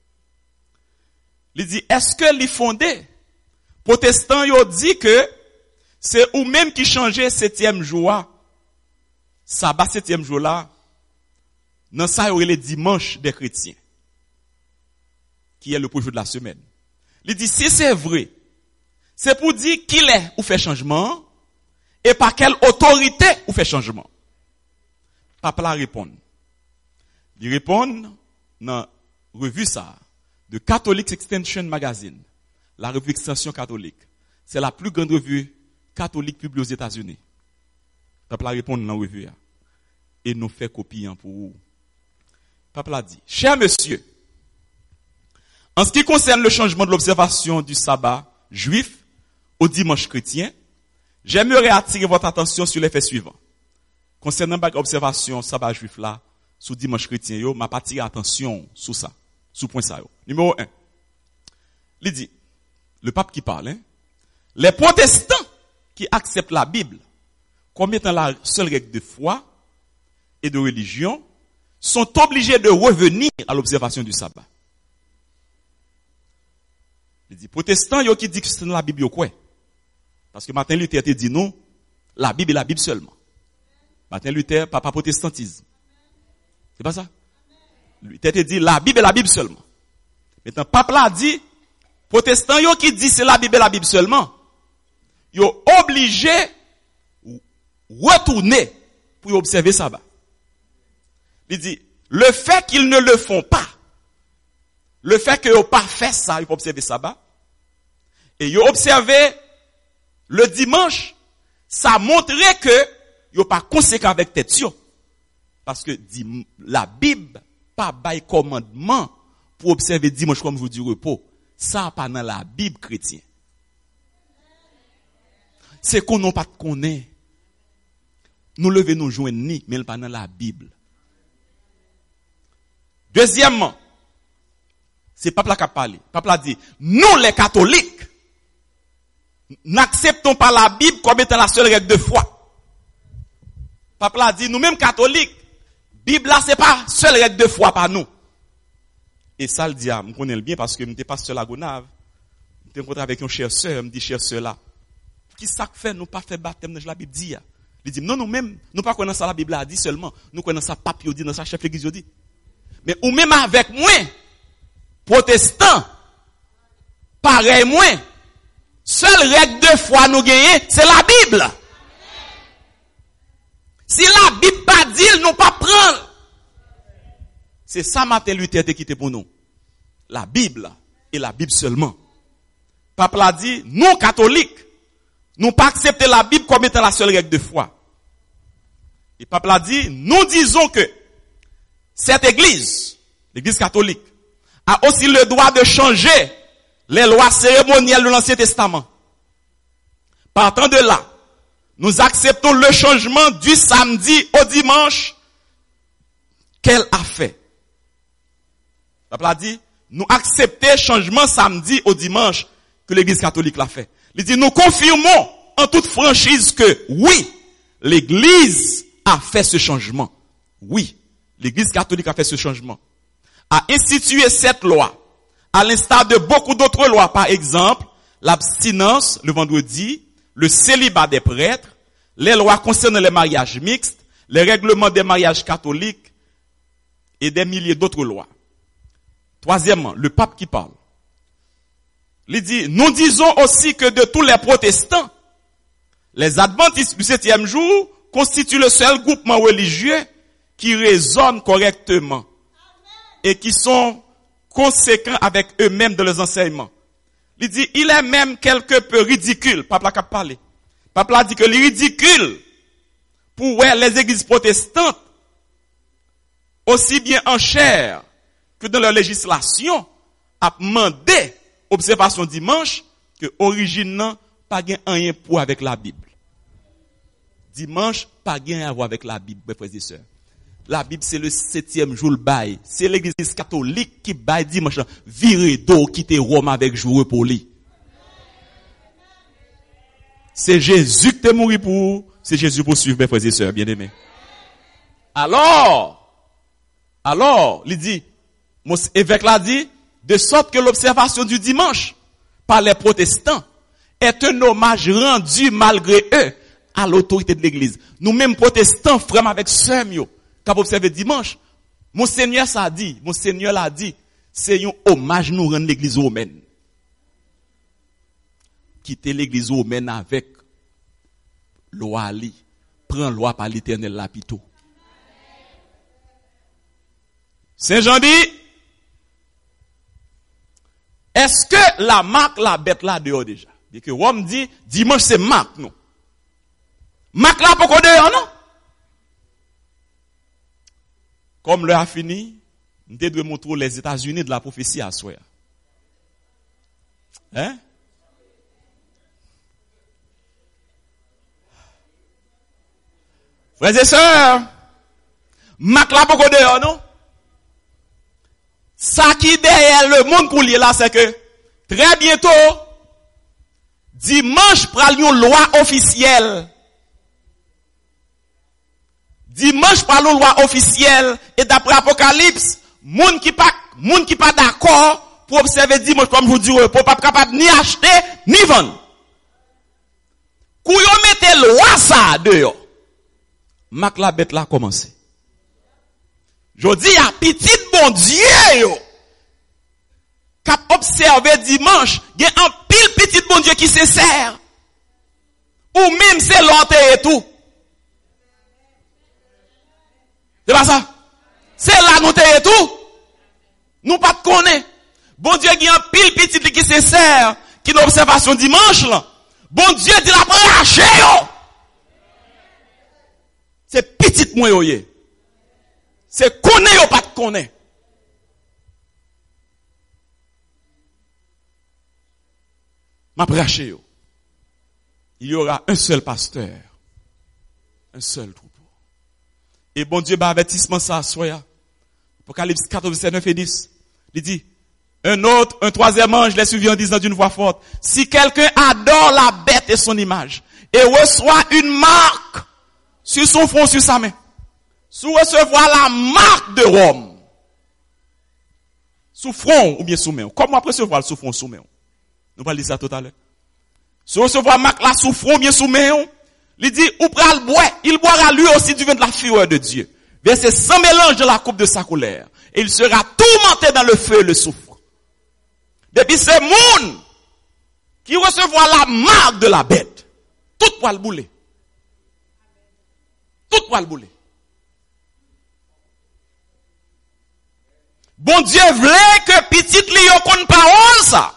Il dit, est-ce que les fondés, protestants, ils ont dit que c'est ou même qui changeait septième jour, sabbat septième jour là, dans ça, il y aurait les dimanches des chrétiens, qui est le premier jour de la semaine. Il dit, si c'est vrai, c'est pour dire qu'il est ou fait changement, et par quelle autorité ou fait changement. Papa la répond. Il répond dans la revue ça, de Catholic Extension Magazine, la revue Extension catholique. C'est la plus grande revue catholique publiée aux États-Unis. Papa la répond dans la revue. Et nous fait copie pour vous. Papa la dit, cher monsieur, en ce qui concerne le changement de l'observation du sabbat juif au dimanche chrétien, j'aimerais attirer votre attention sur les faits suivants. Concernant l'observation sabbat juif là, sous dimanche chrétien, yo, m'a pas tiré attention sur ça, sous point ça. Yo. Numéro un. Il dit, le pape qui parle, hein, les protestants qui acceptent la Bible comme étant la seule règle de foi et de religion sont obligés de revenir à l'observation du sabbat. Il dit, protestants, yo qui dit que c'est dans la Bible, yo quoi? Parce que Martin Luther te dit non, la Bible est la Bible seulement. Martin Luther, papa protestantisme. C'est pas ça? Luther te dit la Bible est la Bible seulement. Maintenant, pape là dit, protestants, yo qui dit c'est la Bible est la Bible seulement, yo obligé retourner pour observer ça. Il dit, le fait qu'ils ne le font pas, le fait qu'ils n'ont pas fait ça, ils peuvent observer ça, Et yo observé le dimanche, ça montrait que yo pas conséquent avec tête yo. Parce que la Bible pas bail commandement pour observer dimanche comme jour du repos. Ça pas dans la Bible chrétienne. C'est qu'on n'a pas de connaît. Nous lever nous joindre ni, mais pas dans la Bible. Deuxièmement, c'est papa qui a parlé. Papa a dit, nous les catholiques, n'acceptons pas la Bible comme étant la seule règle de foi. Papa a dit, nous-mêmes catholiques, Bible là, c'est pas seule règle de foi par nous. Et ça le dit, je connais le bien parce que je n'étais pas seul à Gonave. Je rencontré avec une chère sœur, me dit, chère sœur là, qui ça fait, nous pas fait baptême dans la Bible dit. Il dit, non, nous-mêmes, nous pas connaissons ça la Bible a dit seulement, nous connaissons ça pape dit, dans sa chef l'église dit. Mais ou même avec moi, protestant, pareil moi, seule règle de foi nous gagnons, c'est la Bible. Si la Bible pas dit, nous pas prendre. C'est ça Martin Luther qui quitté pour nous. La Bible et la Bible seulement. Pape l'a dit, nous catholiques, nous pas accepter la Bible comme étant la seule règle de foi. Et Pape l'a dit, nous disons que cette église, l'église catholique, a aussi le droit de changer les lois cérémonielles de l'Ancien Testament. Partant de là, nous acceptons le changement du samedi au dimanche qu'elle a fait. Pape l'a dit, nous acceptons le changement samedi au dimanche que l'église catholique l'a fait. Il dit, nous confirmons en toute franchise que oui, l'église a fait ce changement. Oui, l'église catholique a fait ce changement. A institué cette loi, à l'instar de beaucoup d'autres lois, par exemple, l'abstinence le vendredi, le célibat des prêtres, les lois concernant les mariages mixtes, les règlements des mariages catholiques et des milliers d'autres lois. Troisièmement, le pape qui parle. Il dit, nous disons aussi que de tous les protestants, les adventistes du septième jour constituent le seul groupement religieux qui raisonne correctement et qui sont conséquents avec eux-mêmes dans leurs enseignements. Il dit, il est même quelque peu ridicule, Pape l'a parlé. Pape l'a dit que les ridicules pour les églises protestantes, aussi bien en chair que dans leur législation, a demandé observation dimanche que origine n'a pas rien pour avec la Bible. Dimanche, pas rien à voir avec la Bible, mes frères et sœurs. La Bible, c'est le septième jour le bail. C'est l'église catholique qui baille dimanche. Viré d'eau, quitter Rome avec jour pour lui. C'est Jésus qui t'est mort pour, c'est Jésus pour suivre, mes frères et sœurs, bien aimés. Alors, alors, il dit, mon évêque l'a dit, de sorte que l'observation du dimanche par les protestants est un hommage rendu malgré eux à l'autorité de l'église. Nous-mêmes protestants, frères avec sœurs, quand vous observez dimanche, mon Seigneur ça dit, mon Seigneur l'a dit, c'est un hommage nous rendre l'église romaine. Quitter l'église romaine avec loi li, prend loi par l'Éternel lapito. Saint Jean dit, est-ce que la marque la bête là dehors déjà? Bien que Rome dit, dimanche c'est marque non. Marque là pour qu'on dehors non? Comme l'heure a fini, nous devons montrer les États-Unis de la prophétie à soi. Hein? Frères et sœurs, marque là pour qu'on dehors non? Ça qui derrière le monde pour lier là, c'est que très bientôt, dimanche pral une loi officielle. Dimanche pral une loi officielle et d'après Apocalypse, monde qui pas monde qui pas d'accord pour observer dimanche comme vous dire pour pas capable ni acheter ni vendre. Kou yo mette loi ça dehors. Mak la bête là commencer. Je dis à petit bon Dieu yo cap observer dimanche, il y a un pile petit bon Dieu qui se sert. Ou même c'est l'autre et tout. C'est pas ça. C'est là nous et tout. Nous pas de connaître. Bon Dieu il y a un pile petit qui se sert, qui est l'observation dimanche, là, bon Dieu dit la branche, yo. C'est petit moins yo yé. C'est connaît yo pas de connaît. Ma branche yo. Il y aura un seul pasteur. Un seul troupeau. Et bon Dieu, bah, avertissement ça, soya. Apocalypse quatorze, verset neuf et dix. Il dit, un autre, un troisième ange les suivit en disant d'une voix forte, si quelqu'un adore la bête et son image, et reçoit une marque sur son front, sur sa main, sous recevoir la marque de Rome, sous front ou bien sous main. Comment recevoir le sous front, sous main? Nous allons dire ça tout à l'heure. Sous recevoir marque là, sous front ou bien sous main, il dit, ou pral boire, il boira lui aussi du vin de la fureur de Dieu. Verset sans mélange de la coupe de sa colère. Et il sera tourmenté dans le feu et le soufre. Depuis ce monde qui recevra la marque de la bête, tout poil bouler. Tout poil bouler. Bon Dieu voulait que petit lion qu'on parole ça.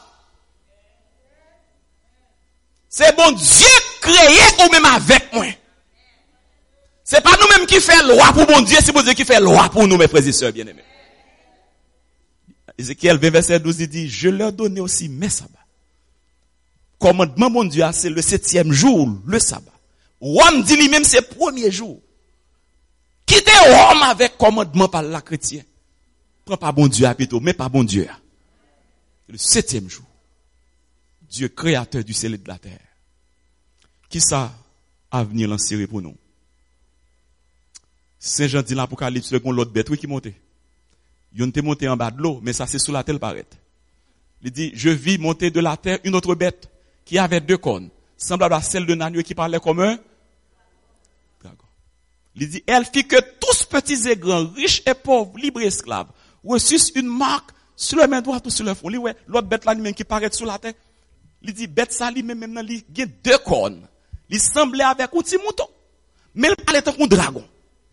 C'est bon Dieu créé ou même avec moi. C'est pas nous-mêmes qui fait loi pour bon Dieu, c'est bon Dieu qui fait loi pour nous, mes frères et sœurs bien-aimés. Ézéchiel vingt, verset douze, il dit, je leur donnais aussi mes sabbats. Commandement, mon Dieu, c'est le septième jour, le sabbat. Rome dit lui-même, c'est le premier jour. Quittez Rome avec commandement par la chrétien. Prends pas bon Dieu à plutôt, mais pas bon Dieu. Le septième jour. Dieu créateur du ciel et de la terre. Qui ça à venir lancer pour nous? Saint Jean dit l'Apocalypse, le l'autre bête, oui, qui montait. Il était monté en bas de l'eau, mais ça c'est sous la terre paraît. Il dit, je vis monter de la terre une autre bête, qui avait deux cornes, semblable à celle de Nanieu qui parlait comme un dragon. Il dit, elle fit que tous petits et grands, riches et pauvres, libres et esclaves, reçussent une marque sur leur main droite ou sur leur front. Ouais, l'autre bête là, même qui paraît sous la terre. Il dit, bête ça, lui, même, même, il y a deux cornes. Il semblait avec un petit mouton. Mais il parlait comme un dragon.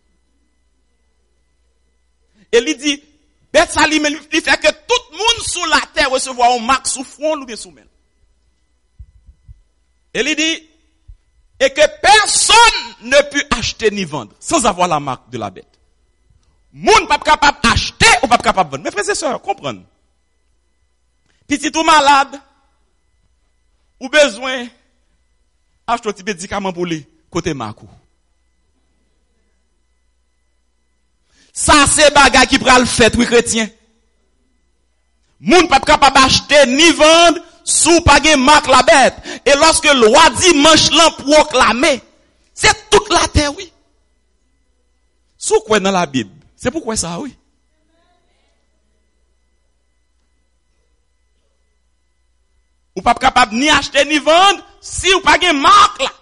Et il dit, bête ça, lui, il fait que tout le monde sous la terre recevoir une marque sous front ou bien sous main. Et il dit, et que personne ne peut acheter ni vendre sans avoir la marque de la bête. Moun pas capable d'acheter ou pas capable de vendre. Mes frères et sœurs, comprenez. Petit ou malade, ou besoin acheter un petit médicament pour lui, côté Marco. Ça, c'est bagay qui pral fait, oui, chrétien. Moun pas capable d'acheter ni vendre sous pas gen marque la bête. Et lorsque le roi dit manche l'en proclamer, c'est toute la terre, oui. Sous quoi dans la Bible? C'est pourquoi ça, oui. Ou pas capable ni acheter ni vendre si ou pas gen marque là.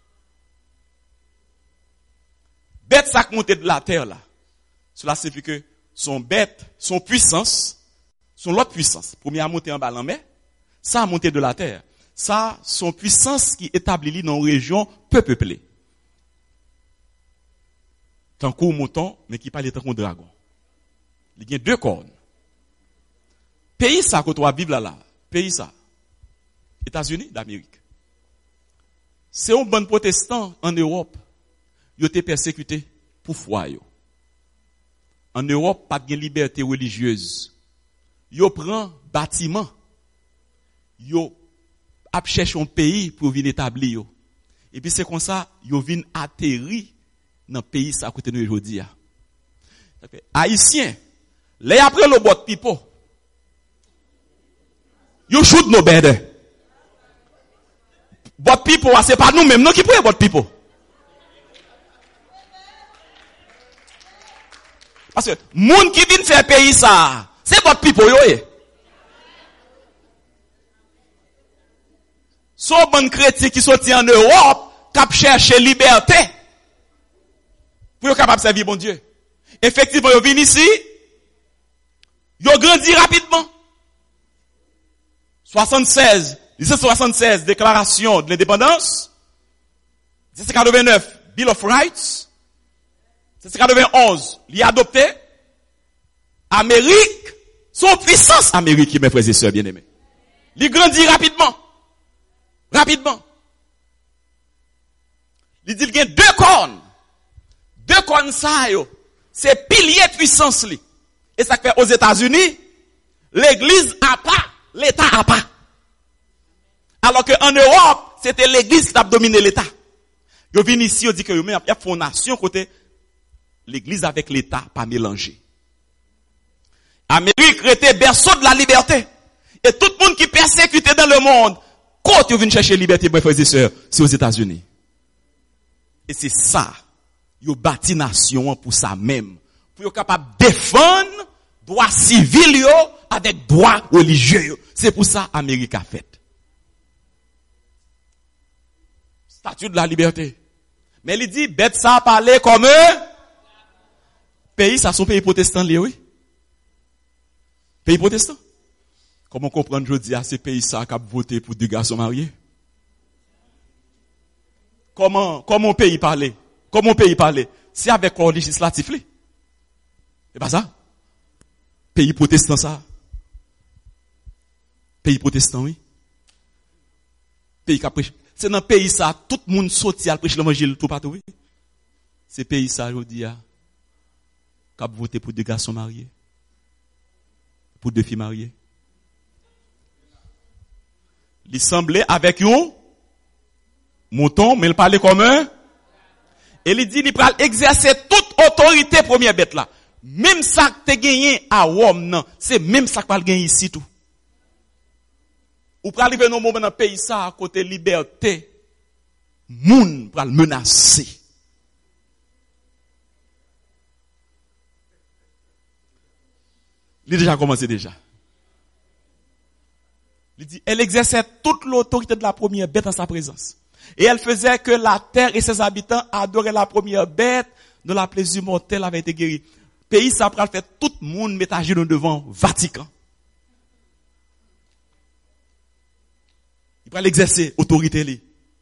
Bête ça monte de la terre là. Cela signifie que son bête, son puissance, son l'autre puissance, première montée en bas en mer, ça a monté de la terre. Ça, son puissance qui établit dans une région peu peuplée. Tant qu'un mouton, mais qui parle tant qu'un dragon. Il y a deux cornes. Pays ça, que toi vivre là, là. Pays ça. États-Unis d'Amérique. C'est un bon protestant en Europe. Ils ont été persécutés pour foi. En Europe, pas de liberté religieuse. Ils prennent bâtiment. Ils cherchent un pays pour venir établir. Et puis c'est comme ça, ils viennent atterrir dans le pays ça côté nous aujourd'hui. Haïtiens, les après le bot pipo. Ils shoot nos bêtes. Bot pipo, c'est pas nous-mêmes, nous qui prenons bot pipo. Parce que, moun qui vient faire pays ça, c'est votre pipo yo. Son bon chrétien qui sorti en Europe, qui cherche liberté, pour être capable de servir bon Dieu. Effectivement, ils viennent ici, ils ont grandi rapidement. soixante-seize, dix-sept cent soixante-seize, déclaration de l'indépendance. dix-sept cent quatre-vingt-neuf, Bill of Rights. dix-sept cent quatre-vingt-onze, il a adopté. Amérique, son puissance Amérique, mes frères et sœurs bien-aimés. Il grandit rapidement. Rapidement. Il dit qu'il y a deux cornes. Deux cornes ça yo. C'est pilier puissance li. Et ça fait aux États-Unis, l'église a pas, l'État a pas. Alors qu'en Europe, c'était l'église qui a dominé l'État. Yo vinn ici, yo dit que yo y a fondation côté l'église avec l'État pas mélangé. Amérique était berceau de la liberté. Et tout le monde qui persécuté dans le monde, quand yo vinn chercher liberté, mes frères et sœurs, c'est aux États-Unis. Et c'est ça, yo bâti nation pour ça même. Pour yo capable défendre droits civils yo avec droits religieux yo. C'est pour ça Amérique a fait. Statut de la liberté. Mais il dit, bête ça parler comme eux. Pays, ça sont pays protestants, oui. Pays protestants. Comment comprendre, je dis, à ces pays, ça, qui a voté pour deux garçons mariés? Comment, comment pays parler? Comment pays parler? C'est avec corps législatif, là. C'est pas ça? Pays protestant, ça. Pays protestant, oui. Pays qui a prêché. C'est dans le pays ça, tout le monde sorti à prêcher l'évangile tout partout, oui. C'est pays ça, je dis, qui a voté pour deux garçons mariés. Pour deux filles mariées. Il semblait avec un mouton, mais il parlait comme un. Et il dit, il va exercer toute autorité première bête là. Même ça que tu gagné à Rome, non, c'est même ça que tu as gagné ici tout. Ou pour arriver dans un moment dans le pays ça, à côté liberté, moun pour le menacer. Il a déjà commencé déjà. Il dit, elle exerçait toute l'autorité de la première bête en sa présence. Et elle faisait que la terre et ses habitants adoraient la première bête dont la plaisir mortel avait été guéri. Pays ça pral fait tout le monde mettre à genoux devant Vatican. Il pral exercer autorité li.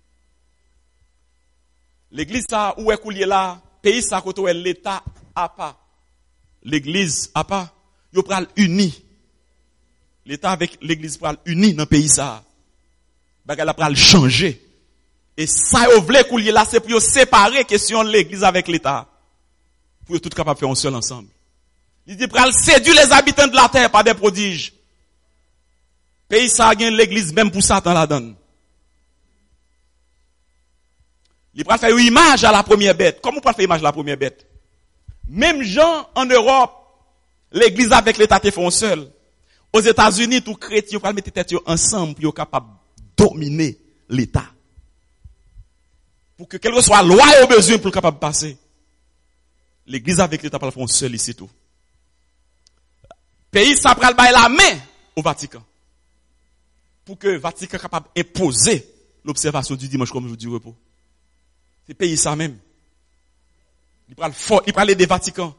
L'église ça où est coulier là, pays ça côté où l'état a pas. L'église a pas, yo pral uni. L'état avec l'église pral uni dans pays ça. Bagay la pral changer. Et ça yo vle coulier là c'est pour séparer question l'église avec l'état. Pour tout capable faire un seul ensemble. Il dit pral séduire les habitants de la terre par des prodiges. Pays ça a gagné l'église même pour Satan la donne. Il pral faire une image à la première bête. Comment on peut faire image à la première bête? Même gens en Europe, l'église avec l'état te font seul. Aux États-Unis, tout chrétien pral mettre tête ensemble pour être capable de dominer l'état. Pour que quelle que soit la loi au besoin pour capable de passer. L'église avec l'État pral font seul ici tout. Pays ça pral bailler la main au Vatican. Pour que le Vatican capable d'imposer l'observation du dimanche comme jour du repos. C'est pays ça même. Il pral fort, il pral aider Vatican.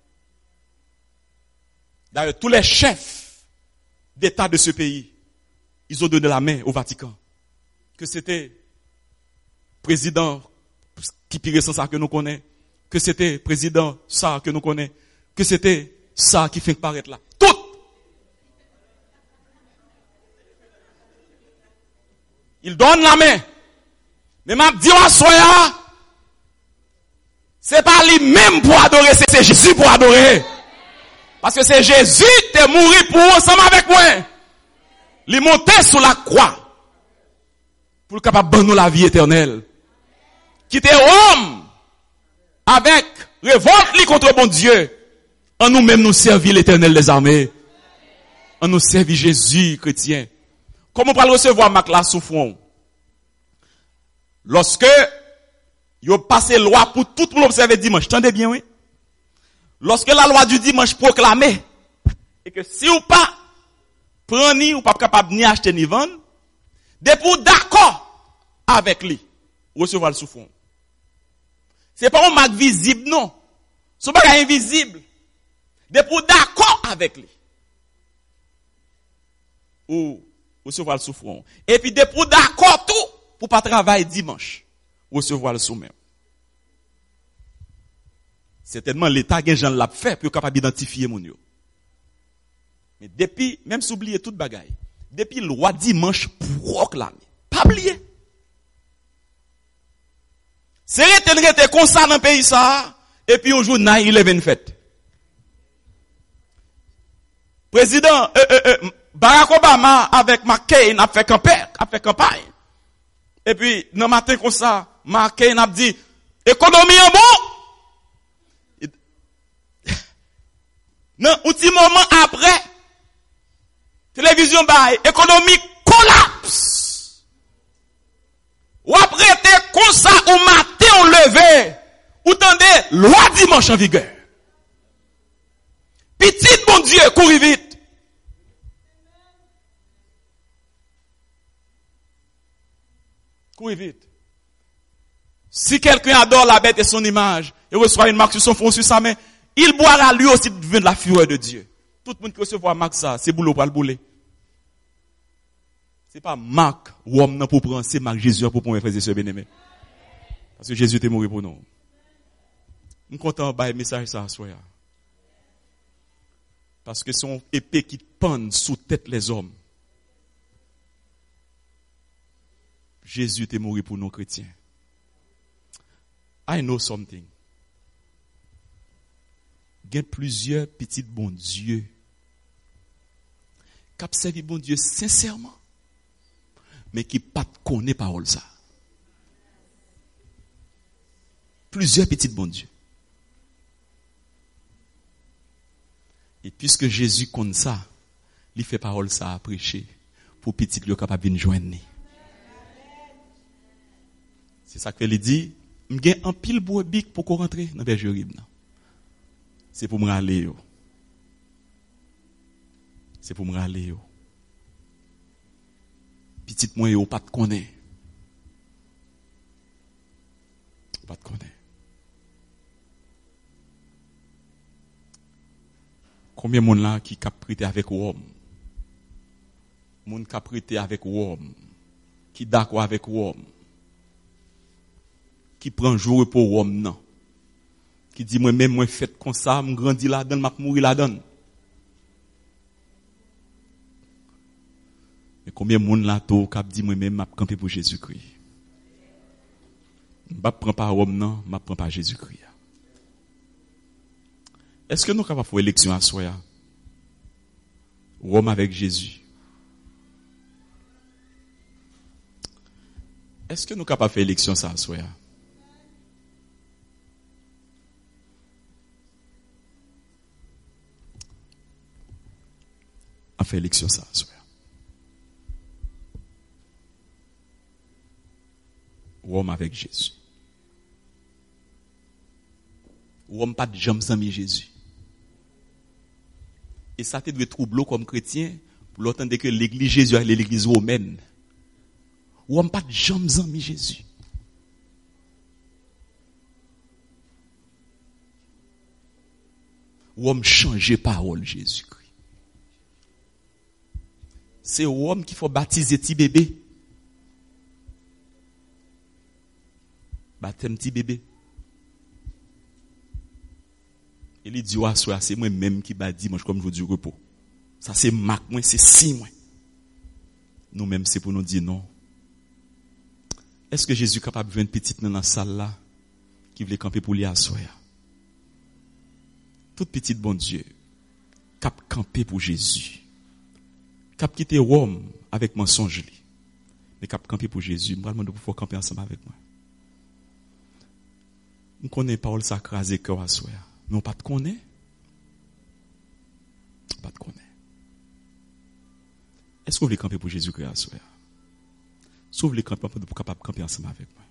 D'ailleurs, tous les chefs d'État de ce pays, ils ont donné la main au Vatican. Que c'était président qui pire sans ça que nous connaissons. Que c'était président ça que nous connaissons, que c'était ça qui fait paraître là. Tout! Il donne la main. Mais m'a dit à soya, c'est pas lui-même pour adorer, c'est Jésus pour adorer. Parce que c'est Jésus qui est mort pour ensemble avec moi. Il est monté sur la croix pour capable de nous la vie éternelle. Quitter Rome avec révolte contre bon Dieu, en nous-mêmes nous servir l'Éternel des armées, en nous servir Jésus chrétien. Comment on peut recevoir ma classe sous front? Lorsque yo passé loi pour tout le monde observer dimanche, tendez bien oui. Lorsque la loi du dimanche proclamée et que si ou pas prendre ni ou pas capable ni acheter ni vendre, depuis d'accord avec lui, recevoir le sous front. C'est pas un marque visible, non. C'est pas invisible. Depuis d'accord avec lui. Ou recevoir le souffrant. Et puis depuis d'accord tout, pour pas travailler dimanche. Recevoir le soumet. Certainement, l'État a gens l'a fait pour capable d'identifier mon yo. Mais depuis, même s'oublier toute bagaille. Depuis loi dimanche proclamé. Pas oublier. C'est rete rete comme ça dans le pays ça, et puis un jour nine eleven fait. Président euh, euh, euh, Barack Obama avec McCain a fait campagne, a fait campagne. Et puis dans matin comme ça, McCain a dit économie en bon. Non, un petit moment après, télévision bail, économie collapse. Ou après t'es comme ça au matin on levé, ou tendez loi dimanche en vigueur. Petit bon Dieu, courez vite. Courez vite. Si quelqu'un adore la bête et son image, et reçoit une marque sur son front, sur sa main, il boira lui aussi de la fureur de Dieu. Tout le monde qui recevra marque ça, c'est boulot pour le bouler. C'est pas marque ou homme pour prendre, c'est marque Jésus pour prendre, frères et sœurs bien-aimés. Parce que Jésus est mort pour nous. Je suis content de le message ça, soya. Parce que son épée qui pend sous tête les hommes. Jésus est mort pour nous chrétiens. I know something. Il y a plusieurs petits bons dieux qui ont servi bon Dieu sincèrement, mais qui ne connaissent pas parole ça. Plusieurs petits bons dieux. Et puisque Jésus connaît ça, il fait parole ça à prêcher pour petit lieu capable de joindre. C'est ça que il dit, m'gen un pile bourbique pour qu'on rentre dans bergerie. C'est pour me râler. C'est pour me râler. Petit moi yo pas te connaît. Pas te connaît. Combien de monde là qui a prêté avec l'homme? Monde qui a prêté avec l'homme, qui d'accord avec l'homme, qui prend jour pour l'homme non, qui dit moi même moi fait comme ça, me grandi là-dedans, m'a mourir là-dedans. Mais combien de monde là tout qui dit moi même m'a camper pour Jésus-Christ? M'a prend pas l'homme non, m'a prend pas Jésus-Christ. Est-ce que nous sommes capables de faire élection à soi? Rome avec Jésus. Est-ce que nous sommes capables de faire élection à soi? À faire élection à soi. Rome avec Jésus. Rome pas de jambes amis Jésus. Et ça te doit troubler comme chrétien pour l'entendre que l'église Jésus est l'église romaine. Ou on pas de jambes amis Jésus. Ou on changer parole Jésus-Christ. C'est l'homme qui faut baptiser petit bébé. Baptême petit bébé. Il dit, ouais, c'est moi-même qui va dire, moi, comme je vous dis, repos. Ça, c'est marque, moi, c'est si, moi. Nous-mêmes, c'est pour nous dire non. Est-ce que Jésus est capable de venir petite dans la salle là, qui voulait camper pour lui à soi? Toute petite bon Dieu, cap camper pour Jésus. Cap quitter Rome avec mensonge, mais cap camper pour Jésus. Moi, je demande pour camper ensemble avec moi. On connaît pas le sacré cœur à soi. Mais on pas te connaît. On pas te connaît. Est-ce que vous voulez camper pour Jésus-Christ à soi? Si vous voulez camper pour capable camper ensemble avec moi.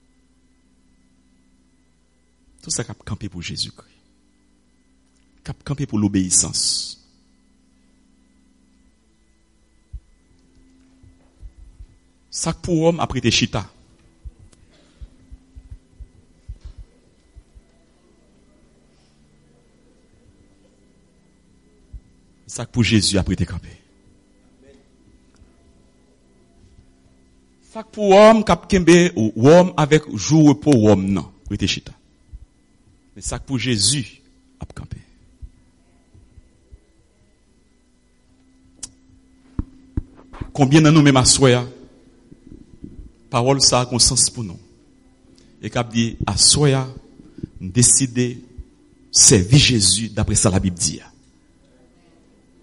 Tout ça cap camper pour Jésus-Christ. Cap camper pour l'obéissance. Ça pour homme après tes chita. Ça pour Jésus après te camper. Ça pour homme cap kembe ou homme avec jour pour homme non, pour te chita. Mais ça pour Jésus a camper. Combien de nous même à soya parole ça a un sens pour nous. Et qu'a dit à soya décider servir Jésus d'après ça la Bible dit.